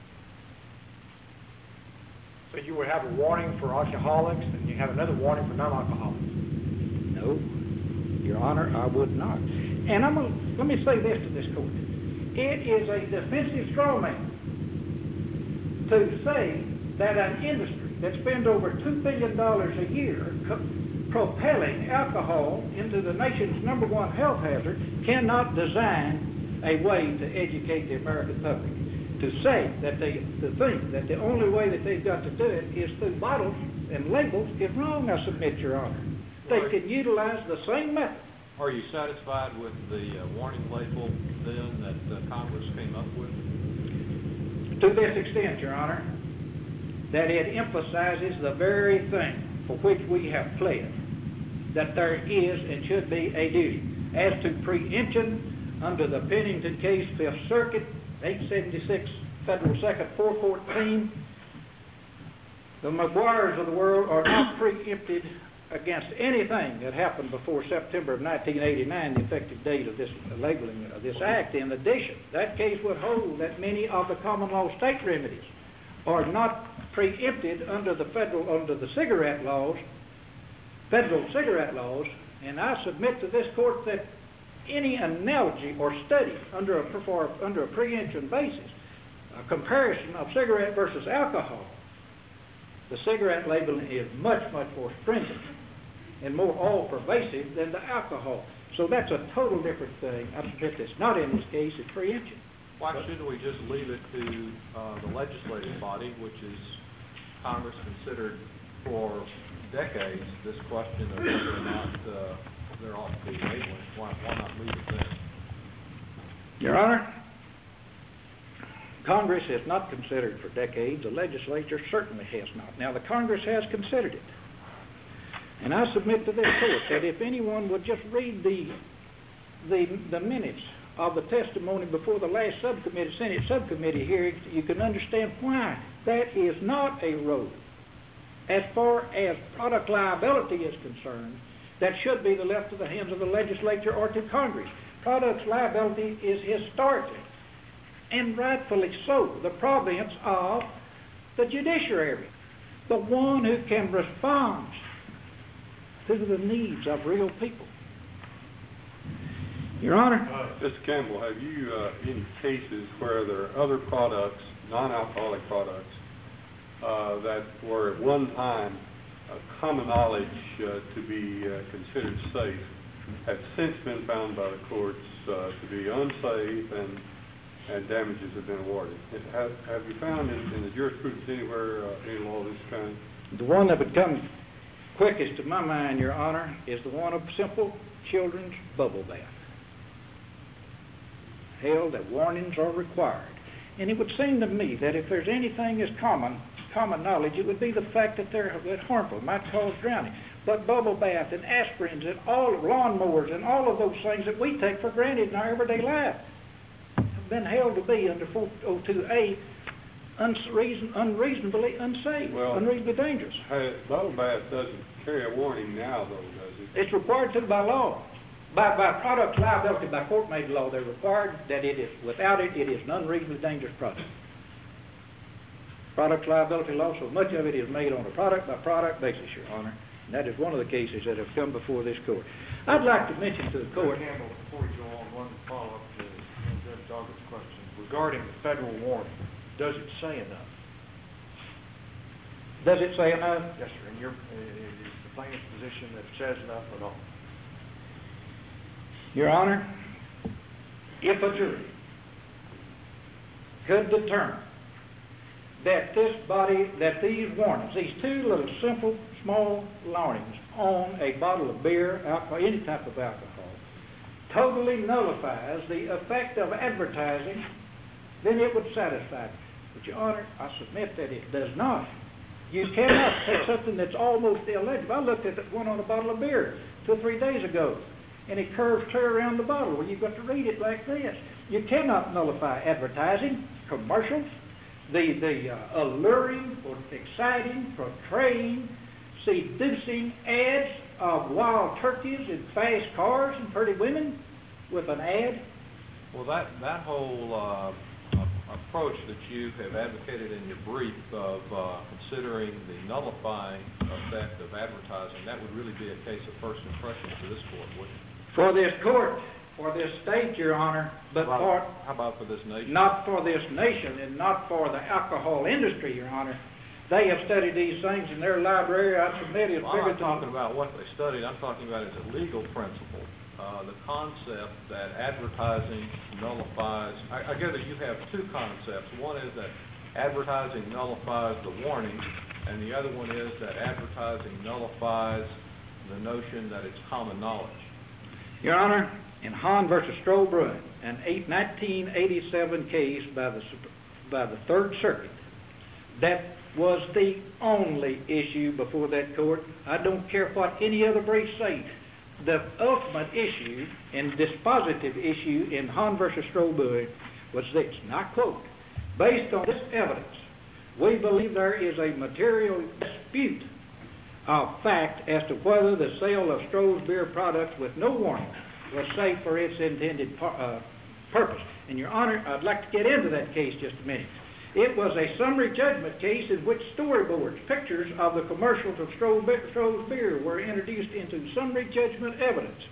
So you would have a warning for alcoholics, and you have another warning for non-alcoholics? No, Your Honor, I would not. And I'm gonna, let me say this to this court. It is a defensive straw man to say that an industry that spends over two billion dollars a year co- propelling alcohol into the nation's number one health hazard cannot design a way to educate the American public. To say that they, to think that the only way that they've got to do it is through bottles and labels is wrong, I submit, Your Honor. They Right. can utilize the same method. Are you satisfied with the uh, warning label then that uh, Congress came up with? To this extent, Your Honor, that it emphasizes the very thing for which we have pled, that there is and should be a duty. As to preemption, under the Pennington case, Fifth Circuit, eight seventy-six Federal Second four fourteen, the McGuires of the world are not preempted against anything that happened before September of nineteen eighty-nine, the effective date of this labeling of this act. In addition, that case would hold that many of the common law state remedies are not preempted under the federal, under the cigarette laws, federal cigarette laws, and I submit to this court that any analogy or study under a, for, under a preemption basis, a comparison of cigarette versus alcohol, the cigarette labeling is much, much more stringent and more all-pervasive than the alcohol. So that's a total different thing. I submit that's not in this case, it's preemption. Why shouldn't we just leave it to uh, the legislative body, which is Congress considered for decades this question of whether or not uh, there ought to be labeling? Why, why not leave it there? Your Honor, Congress has not considered for decades. The legislature certainly has not. Now, the Congress has considered it. And I submit to this court that if anyone would just read the, the, the minutes of the testimony before the last subcommittee, Senate subcommittee hearing, you can understand why that is not a road. As far as product liability is concerned, that should be left to the hands of the legislature or to Congress. Product liability is historically, and rightfully so, the province of the judiciary, the one who can respond to the needs of real people. Your Honor? Uh, Mister Campbell, have you uh, any cases where there are other products, non-alcoholic products, uh, that were at one time uh, common knowledge uh, to be uh, considered safe, have since been found by the courts uh, to be unsafe and and damages have been awarded? Have, have you found in, in the jurisprudence anywhere uh, any law of this kind? The one that would come quickest to my mind, Your Honor, is the one of simple children's bubble bath. Held that warnings are required. And it would seem to me that if there's anything as common, common knowledge, it would be the fact that they're that harmful, might cause drowning. But bubble bath and aspirins and all lawnmowers and all of those things that we take for granted in our everyday life have been held to be under four oh two A unreason, unreasonably unsafe, well, unreasonably dangerous. Hey, bubble bath doesn't carry a warning now, though, does it? It's required to by law. By, by product liability, by court-made law, they're required that it is, without it, it is an unreasonably dangerous product. Product liability law, so much of it is made on a product-by-product basis, Your Honor. And that is one of the cases that have come before this court. I'd like to mention to the court... Mister Campbell, before you go on, one follow-up to Judge Doggett's question. Regarding the federal warning, does it say enough? Does it say enough? Yes, sir. In your, is the plaintiff's position that it says enough or not? Your Honor, if a jury could determine that this body, that these warnings, these two little simple, small warnings on a bottle of beer, alcohol, any type of alcohol, totally nullifies the effect of advertising, then it would satisfy me. But, Your Honor, I submit that it does not. You cannot take something that's almost illegible. I looked at that one on a bottle of beer two or three days ago, and it curves clear around the bottle. Well, you've got to read it like this. You cannot nullify advertising, commercials, the, the uh, alluring or exciting, portraying, seducing ads of wild turkeys and fast cars and pretty women with an ad. Well, that, that whole uh, approach that you have advocated in your brief of uh, considering the nullifying effect of advertising, that would really be a case of first impression to this court, wouldn't it? For this court, for this state, Your Honor, but how about, for... How about for this nation? Not for this nation and not for the alcohol industry, Your Honor. They have studied these things in their library. I submit it's well, bigger I'm not than... talking about what they studied. I'm talking about as a legal principle. Uh, the concept that advertising nullifies... I, I gather you have two concepts. One is that advertising nullifies the warning, and the other one is that advertising nullifies the notion that it's common knowledge. Your Honor, in Hahn versus Stroh-Bruin, an nineteen eighty-seven case by the, by the Third Circuit, that was the only issue before that court. I don't care what any other briefs say. The ultimate issue and dispositive issue in Hahn versus Stroh-Bruin was this, and I quote, based on this evidence, we believe there is a material dispute of fact as to whether the sale of Stroh's beer products with no warning was safe for its intended par- uh, purpose. And, Your Honor, I'd like to get into that case just a minute. It was a summary judgment case in which storyboards, pictures of the commercials of Stroh be- Stroh's beer were introduced into summary judgment evidence.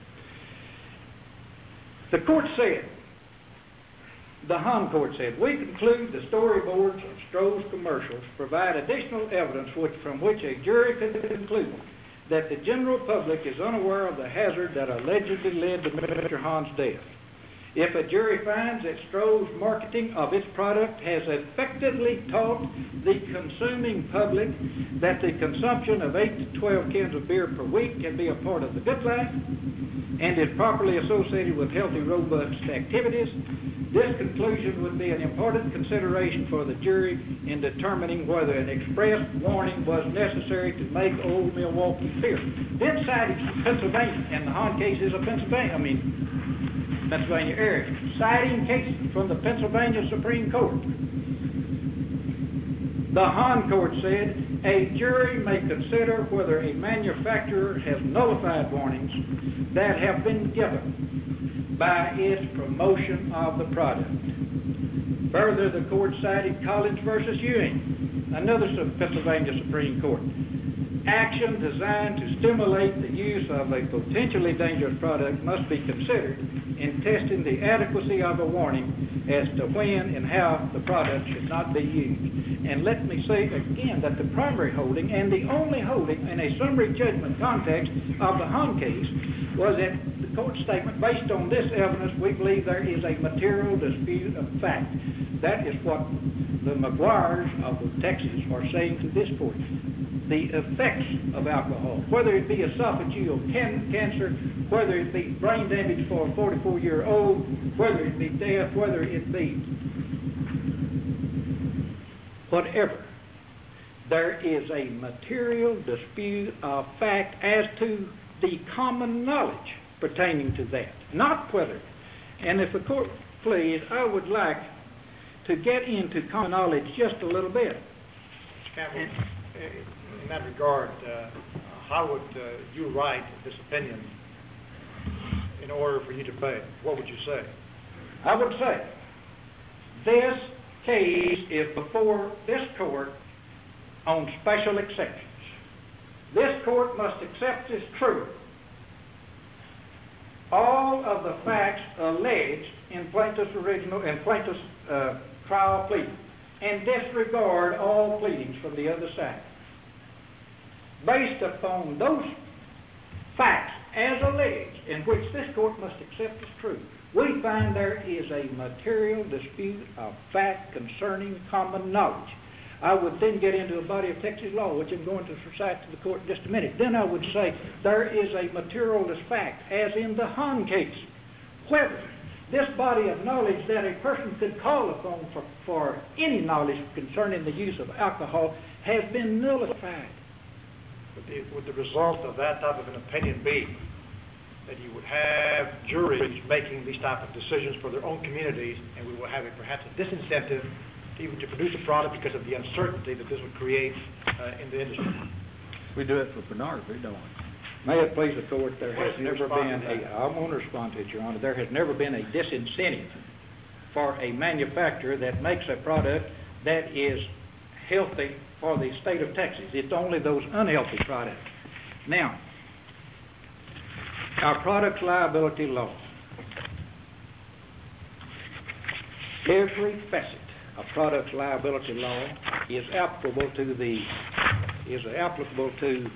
The court said, the Hahn court said, we conclude the storyboards of Stroh's commercials provide additional evidence which, from which a jury could conclude that the general public is unaware of the hazard that allegedly led to Mister Hahn's death. If a jury finds that Stroh's marketing of its product has effectively taught the consuming public that the consumption of eight to twelve cans of beer per week can be a part of the good life and is properly associated with healthy, robust activities, this conclusion would be an important consideration for the jury in determining whether an express warning was necessary to make Old Milwaukee beer. Then cited Pennsylvania, and the Hahn case is a Pennsylvania, I mean, Pennsylvania area, citing cases from the Pennsylvania Supreme Court. The Hahn court said, a jury may consider whether a manufacturer has nullified warnings that have been given by its promotion of the product. Further, the court cited Collins versus Ewing, another Pennsylvania Supreme Court. Action designed to stimulate the use of a potentially dangerous product must be considered in testing the adequacy of a warning as to when and how the product should not be used. And let me say again that the primary holding and the only holding in a summary judgment context of the Hahn case was that the court's statement, based on this evidence, we believe there is a material dispute of fact. That is what the McGuires of Texas are saying to this court. The effects of alcohol, whether it be esophageal can- cancer, whether it be brain damage for a forty-four-year-old, whether it be death, whether it be whatever, there is a material dispute of fact as to the common knowledge pertaining to that, not whether. And if the court please, I would like to get into common knowledge just a little bit. Campbell, in that regard, uh, how would uh, you write this opinion in order for you to pay? What would you say? I would say this case is before this court on special exceptions. This court must accept as true all of the facts alleged in plaintiff's original and plaintiff's uh, trial pleading and disregard all pleadings from the other side. Based upon those facts as alleged, in which this court must accept as true, we find there is a material dispute of fact concerning common knowledge. I would then get into a body of Texas law, which I'm going to recite to the court in just a minute. Then I would say there is a material fact, as in the Hahn case, whether this body of knowledge that a person could call upon for, for any knowledge concerning the use of alcohol has been nullified. Would the, would the result of that type of an opinion be that you would have juries making these type of decisions for their own communities, and we will have a, perhaps a disincentive even to produce a product because of the uncertainty that this would create uh, in the industry? We do it for pornography, don't we? May it please the court, there What has is your never response been to a, that? I want to respond to it, Your Honor, there has never been a disincentive for a manufacturer that makes a product that is healthy for the state of Texas. It's only those unhealthy products. Now, our products liability law, every facet of products liability law is applicable to the is applicable to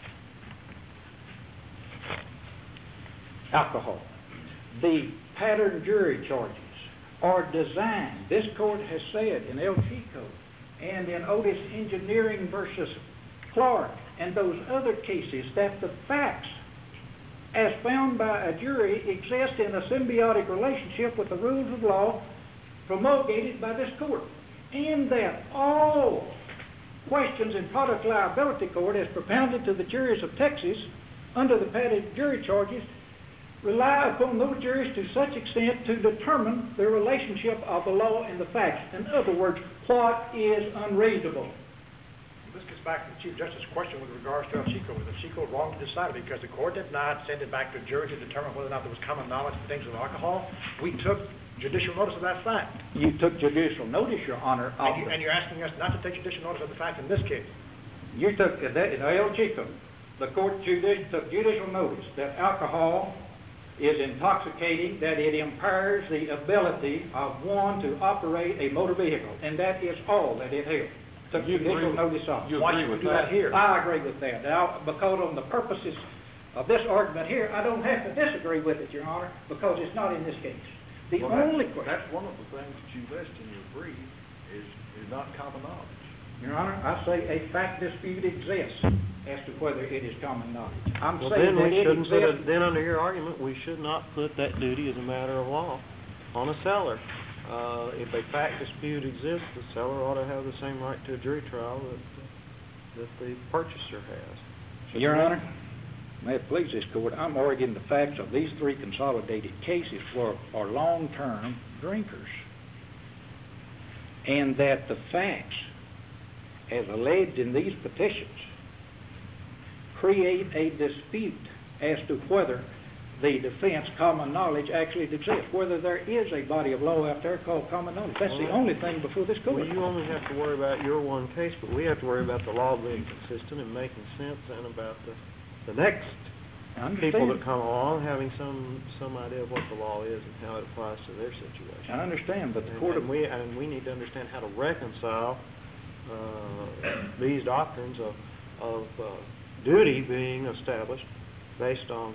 alcohol. The pattern jury charges are designed, this court has said in El Chico and in Otis Engineering versus Clark and those other cases, that the facts as found by a jury exist in a symbiotic relationship with the rules of law promulgated by this court, and that all questions in product liability court as propounded to the juries of Texas under the pattern jury charges rely upon those juries to such extent to determine the relationship of the law and the facts. In other words, what is unreasonable? This gets back to the Chief Justice's question with regards to El Chico. Was El Chico wrong to decide it? Because the court did not send it back to a jury to determine whether or not there was common knowledge of things of alcohol. We took judicial notice of that fact. You took judicial notice, Your Honor, of And, you, the- and you're asking us not to take judicial notice of the fact in this case. You took, in El Chico, the court judici- took judicial notice that alcohol is intoxicating, that it impairs the ability of one to operate a motor vehicle, and that is all that it held. Took You agree judicial with- notice of. you Why agree should we with do that? that here? I agree with that. Now, because on the purposes of this argument here, I don't have to disagree with it, Your Honor, because it's not in this case. The Well, that's- only question. That's one of the things that you list in your brief is, is not common knowledge. Your Honor, I say a fact dispute exists as to whether it is common knowledge. I'm Well, saying then that we it shouldn't put exists. it, then under your argument, we should not put that duty as a matter of law on a seller. Uh, if a fact dispute exists, the seller ought to have the same right to a jury trial that, that the purchaser has. Shouldn't Your they? Honor, may it please this court, I'm arguing the facts of these three consolidated cases were, are long-term drinkers. And that the facts, as alleged in these petitions, create a dispute as to whether the defense common knowledge actually exists, whether there is a body of law out there called common knowledge. That's the Well, only thing before this court. Well, you only have to worry about your one case, but we have to worry about the law being consistent and making sense, and about the, the next I understand. people that come along having some, some idea of what the law is and how it applies to their situation. I understand, but the And, court... and we, and we need to understand how to reconcile uh, these doctrines of, of uh, duty being established based on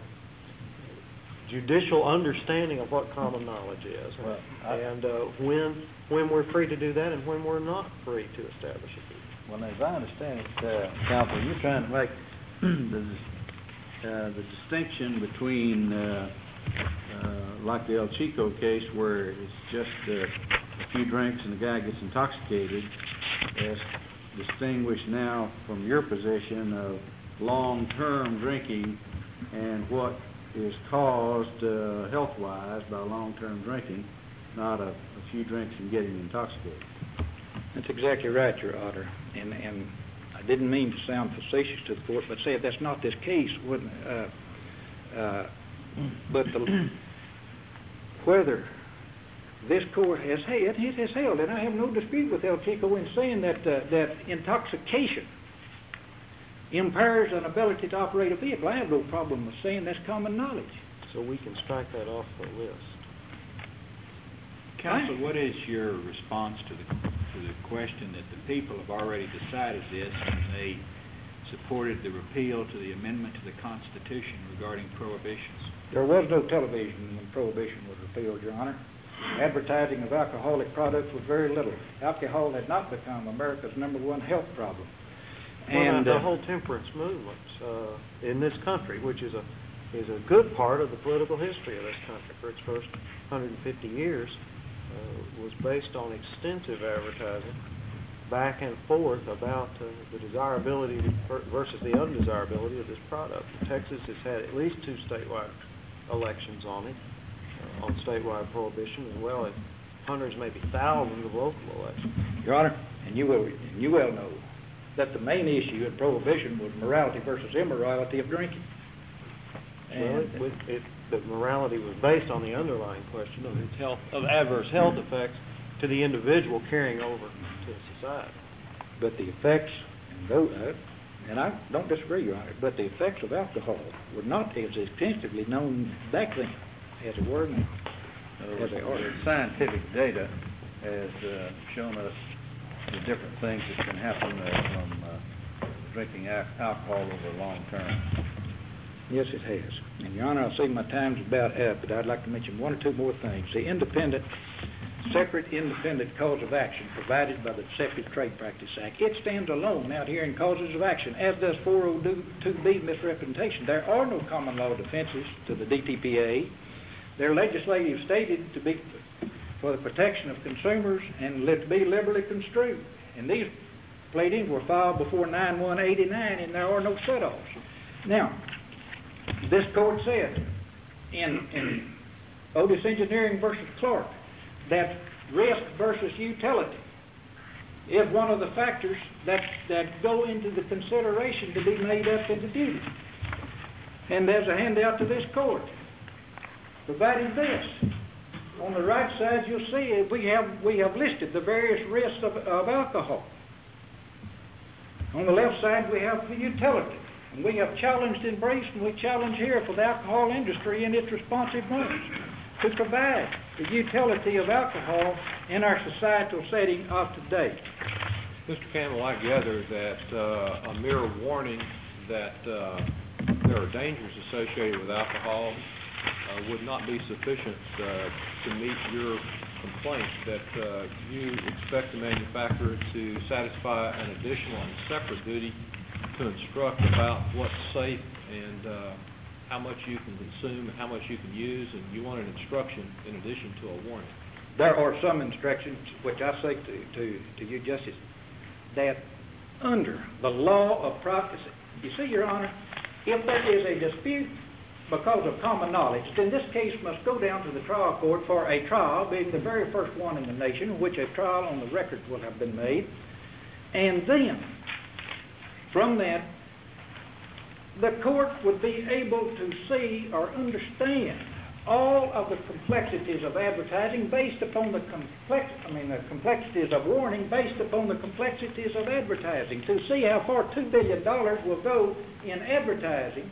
judicial understanding of what common knowledge is, Well, I- and uh, when when we're free to do that and when we're not free to establish a duty. Well, as I understand it, uh, counsel, you're trying to make the, uh, the distinction between, uh, uh, like the El Chico case, where it's just uh, a few drinks and the guy gets intoxicated, as distinguished now from your position of long-term drinking and what is caused uh, health-wise by long-term drinking, not a, a few drinks and getting intoxicated. That's exactly right, Your Honor. And, and I didn't mean to sound facetious to the court, but say that's not this case. Wouldn't, uh, uh, but the, whether this court has held, it has held, and I have no dispute with El Chico in saying that uh, that intoxication impairs an ability to operate a vehicle. I have no problem with saying that's common knowledge. So we can strike that off the list. Counsel, what is your response to the to the question that the people have already decided this when they supported the repeal to the amendment to the Constitution regarding prohibitions? There was no television when prohibition was repealed, Your Honor. Advertising of alcoholic products was very little. Alcohol had not become America's number one health problem. Well, And the uh, whole temperance movement uh, in this country, which is a is a good part of the political history of this country for its first one hundred fifty years, uh, was based on extensive advertising back and forth about uh, the desirability versus the undesirability of this product. Texas has had at least two statewide elections on it, uh, on statewide prohibition, as well as hundreds, maybe thousands of local elections. Your Honor, and you will and you well know that the main issue in prohibition was morality versus immorality of drinking. Well, it, it, it, the morality was based on the underlying question of its health, of adverse health effects to the individual carrying over to society. But the effects, and, those, uh, and I don't disagree, Your Honor, but the effects of alcohol were not as extensively known back then as they were now. Uh, As they are. the scientific data has uh, shown us the different things that can happen uh, from uh, drinking al- alcohol over long term. Yes, it has. And, Your Honor, I see my time's about up, but I'd like to mention one or two more things. The independent, separate independent cause of action provided by the Deceptive Trade Practice Act, it stands alone out here in causes of action, as does four oh two B misrepresentation. There are no common law defenses to the D T P A. They're legislative stated to be for the protection of consumers and to be liberally construed. And these pleadings were filed before nine one eighty-nine, and there are no set-offs. Now, this court said in, in Otis Engineering versus Clark that risk versus utility is one of the factors that, that go into the consideration to be made up into duty. And there's a handout to this court providing this. On the right side, you'll see it. We have, we have listed the various risks of, of alcohol. On the left side, we have the utility. And we have challenged in Briefs, and we challenge here for the alcohol industry and its responsiveness to provide the utility of alcohol in our societal setting of today. Mister Campbell, I gather that uh, a mere warning that uh, there are dangers associated with alcohol uh, would not be sufficient uh, to meet your complaint that uh, you expect the manufacturer to satisfy an additional and separate duty to instruct about what's safe and uh, how much you can consume and how much you can use, and you want an instruction in addition to a warning. There are some instructions, which I say to, to, to you, Justice, that under the law of prophecy, you see, Your Honor, if there is a dispute because of common knowledge, then this case must go down to the trial court for a trial, being the very first one in the nation in which a trial on the record will have been made. And then, from that, the court would be able to see or understand all of the complexities of advertising based upon the complex, I mean, the complexities of warning based upon the complexities of advertising, to see how far two billion dollars will go in advertising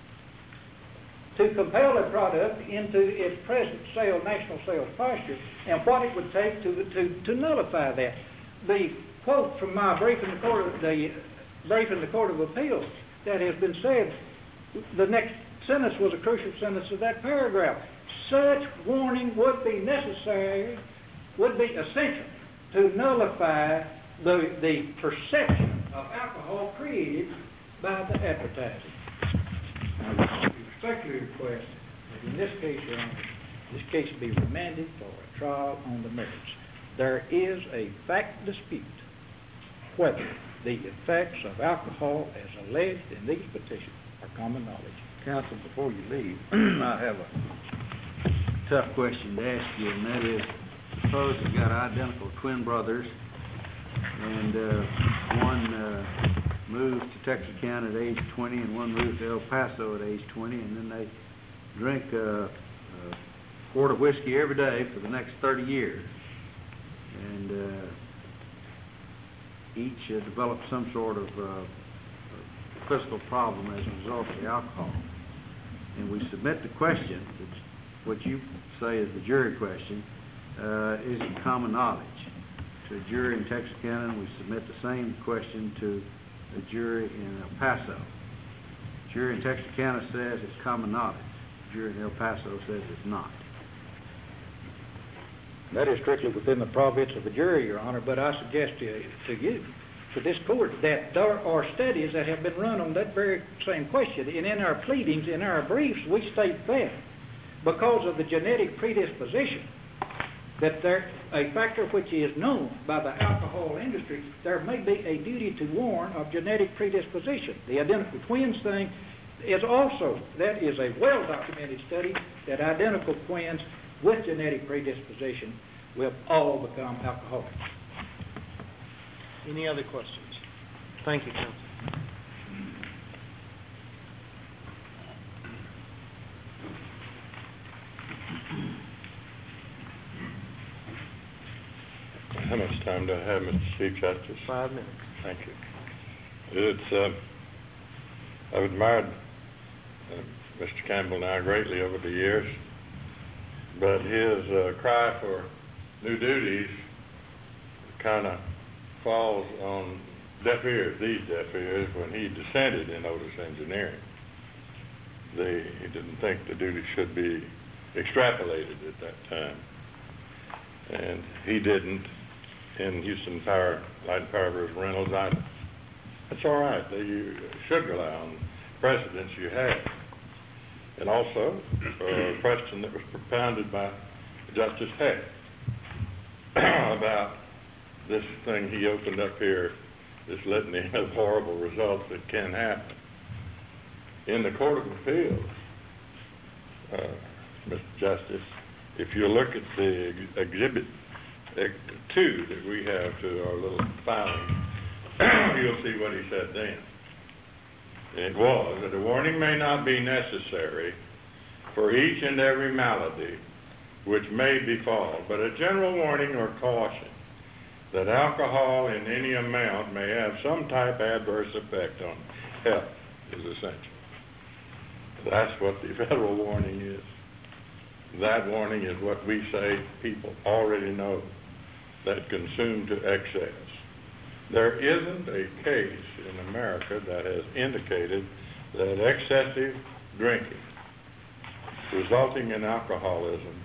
to compel a product into its present sale, national sales posture, and what it would take to, to, to nullify that. The quote from my brief in the court of the brief in the Court of Appeals that has been said, the next sentence was a crucial sentence of that paragraph. Such warning would be necessary, would be essential to nullify the, the perception of alcohol created by the advertising. I respectfully request that in this case, Your Honor, this case be remanded for a trial on the merits. There is a fact dispute whether the effects of alcohol as alleged in these petitions are common knowledge. Counsel, before you leave, I have a tough question to ask you, and that is, suppose you've got identical twin brothers, and uh, one uh, moved to Texarkana at age twenty, and one moved to El Paso at age twenty, and then they drink uh, a quart of whiskey every day for the next thirty years. And uh, each uh, developed some sort of uh, physical problem as a result of the alcohol. And we submit the question, which, what you say is the jury question, uh, is it common knowledge? To a jury in Texarkana, we submit the same question to a jury in El Paso. The jury in Texarkana says it's common knowledge. The jury in El Paso says it's not. That is strictly within the province of the jury, Your Honor, but I suggest to, to you, to this court, that there are studies that have been run on that very same question. And in our pleadings, in our briefs, we state that because of the genetic predisposition, that there, a factor which is known by the alcohol industry, there may be a duty to warn of genetic predisposition. The identical twins thing is also, that is a well-documented study, that identical twins with genetic predisposition will all become alcoholics. Any other questions? Thank you, counsel. How much time do I have, Mister Chief Justice? Five minutes. Thank you. It's, uh, I've admired uh, Mister Campbell and I greatly over the years, but his uh, cry for new duties kind of falls on deaf ears, these deaf ears, when he dissented in Otis Engineering. They, he didn't think the duty should be extrapolated at that time. And he didn't in Houston Power, Light and Power versus Reynolds either. That's all right. You should rely on precedents you have. And also, a question that was propounded by Justice Heck about this thing he opened up here, this litany of horrible results that can happen. In the Court of Appeals, uh, Mister Justice, if you look at the ex- exhibit uh, two that we have to our little filing, you'll see what he said then. It was that a warning may not be necessary for each and every malady which may befall, but a general warning or caution that alcohol in any amount may have some type adverse effect on health is essential. That's what the federal warning is. That warning is what we say people already know that consume to excess. There isn't a case in America that has indicated that excessive drinking resulting in alcoholism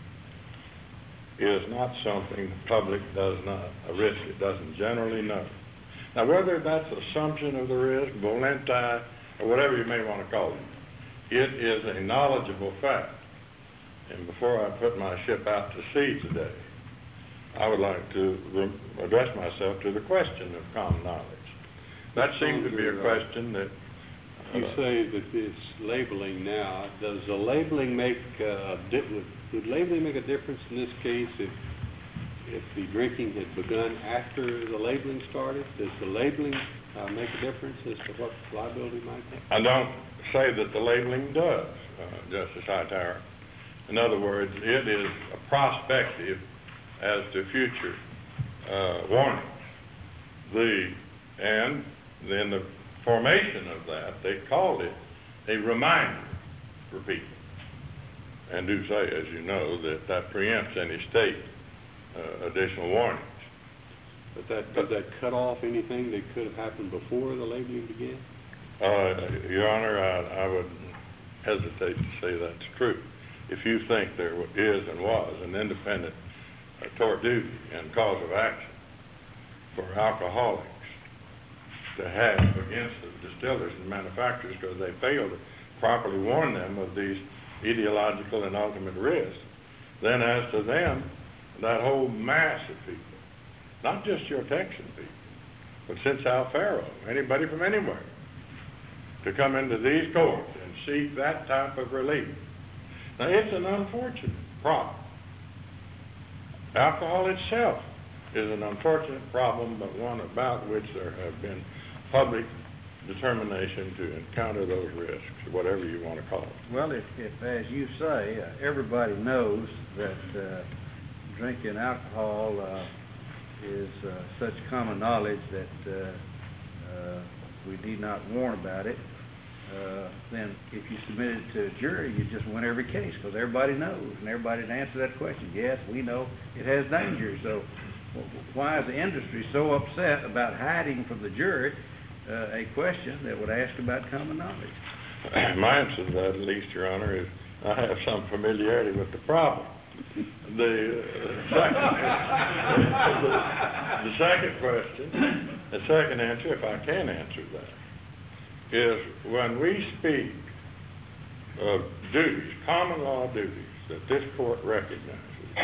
is not something the public does not, a risk it doesn't generally know. Now, whether that's assumption of the risk, volenti, or whatever you may want to call it, it is a knowledgeable fact. And before I put my ship out to sea today, I would like to re- address myself to the question of common knowledge. That seems to be a question that... Uh, you say that it's labeling now. Does the labeling make, uh, di- would, would labeling make a difference in this case if, if the drinking had begun after the labeling started? Does the labeling uh, make a difference as to what liability might have? I don't say that the labeling does, uh, Justice Hightower. In other words, it is a prospective as to future uh, warnings. The, and then the formation of that, they called it a reminder for people. And do say, as you know, that that preempts any state uh, additional warnings. But that, does that cut off anything that could have happened before the labeling began? Uh, Your Honor, I, I would hesitate to say that's true. If you think there is and was an independent uh, tort duty and cause of action for alcoholics to have against the distillers and manufacturers because they failed to properly warn them of these ideological and ultimate risks, then as to them, that whole mass of people, not just your Texan people, but since Alfaro, anybody from anywhere, to come into these courts and seek that type of relief. Now, it's an unfortunate problem. Alcohol itself is an unfortunate problem, but one about which there have been public determination to encounter those risks, whatever you want to call it. Well, if, if as you say, uh, everybody knows that uh, drinking alcohol uh, is uh, such common knowledge that uh, uh, we need not warn about it, uh, then if you submit it to a jury, you just win every case because everybody knows, and everybody can answer that question. Yes, we know it has danger. So why is the industry so upset about hiding from the jury uh, a question that would ask about common knowledge? My answer to that, at least, Your Honor, is I have some familiarity with the problem. The, uh, second, the, the second question, the second answer, if I can answer that, is when we speak of duties, common law duties that this court recognizes,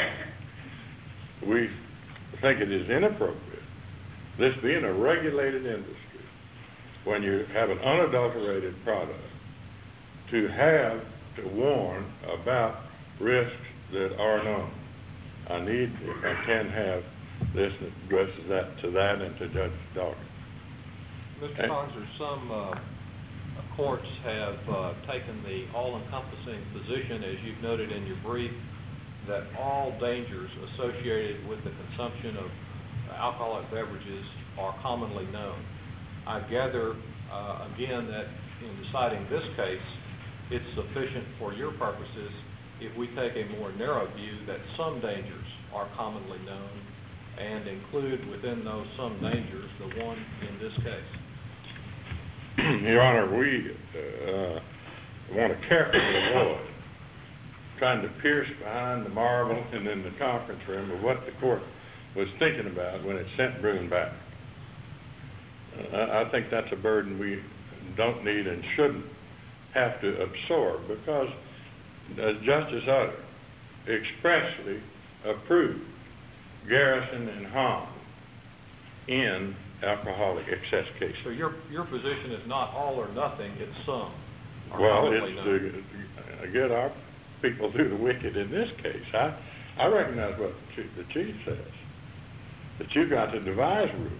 we think it is inappropriate, this being a regulated industry, when you have an unadulterated product, to have to warn about risks that are known. I need, if I can have this that addresses that to that and to Judge Dawkins. Mister Cogswell, some uh, courts have uh, taken the all-encompassing position, as you've noted in your brief, that all dangers associated with the consumption of alcoholic beverages are commonly known. I gather, uh, again, that in deciding this case, it's sufficient for your purposes if we take a more narrow view that some dangers are commonly known and include within those some dangers the one in this case. Your Honor, we uh, want to carefully avoid trying to pierce behind the marble and in the conference room of what the court was thinking about when it sent Brune back. Uh, I think that's a burden we don't need and shouldn't have to absorb because as Justice Utter expressly approved Garrison and Hahn in alcoholic excess cases. So your your position is not all or nothing, it's some. Well, it's to, to get our people through the wicket in this case. I, I recognize what the chief, the chief says. that you've got to devise rules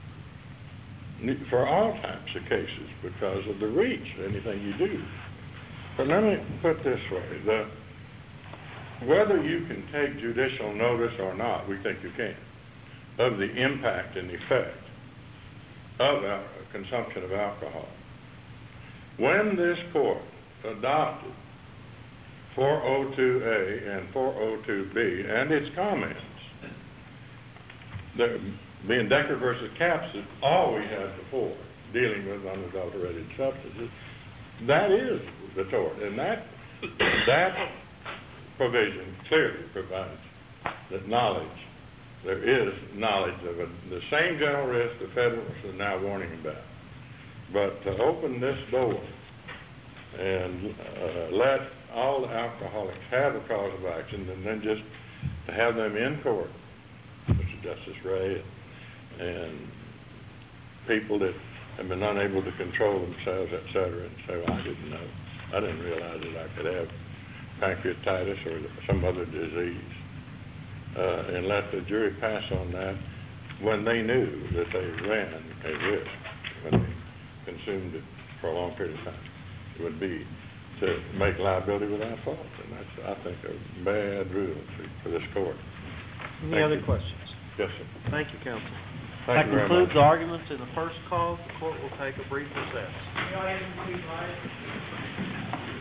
for all types of cases because of the reach of anything you do. But let me put it this way, the, whether you can take judicial notice or not, we think you can, of the impact and effect of al- consumption of alcohol. When this court adopted four oh two A and four oh two B and its comments, there, being Decker versus Capps is all we had before, dealing with unadulterated substances, that is the tort. And that, that provision clearly provides that knowledge, there is knowledge of a, the same general risk the Federalists are now warning about. But to open this door and uh, let all the alcoholics have a cause of action and then just to have them in court, Mister Justice Ray, and people that have been unable to control themselves, et cetera, and say, well, I didn't know. I didn't realize that I could have pancreatitis or some other disease. Uh, and let the jury pass on that when they knew that they ran a risk when they consumed it for a long period of time. It would be to make liability without fault. And that's, I think, a bad rule for, for this court. Any Thank other you. questions? Yes, sir. Thank you, counsel. Thank that you very concludes much. the arguments in the first call. The court will take a brief recess. The audience, please rise.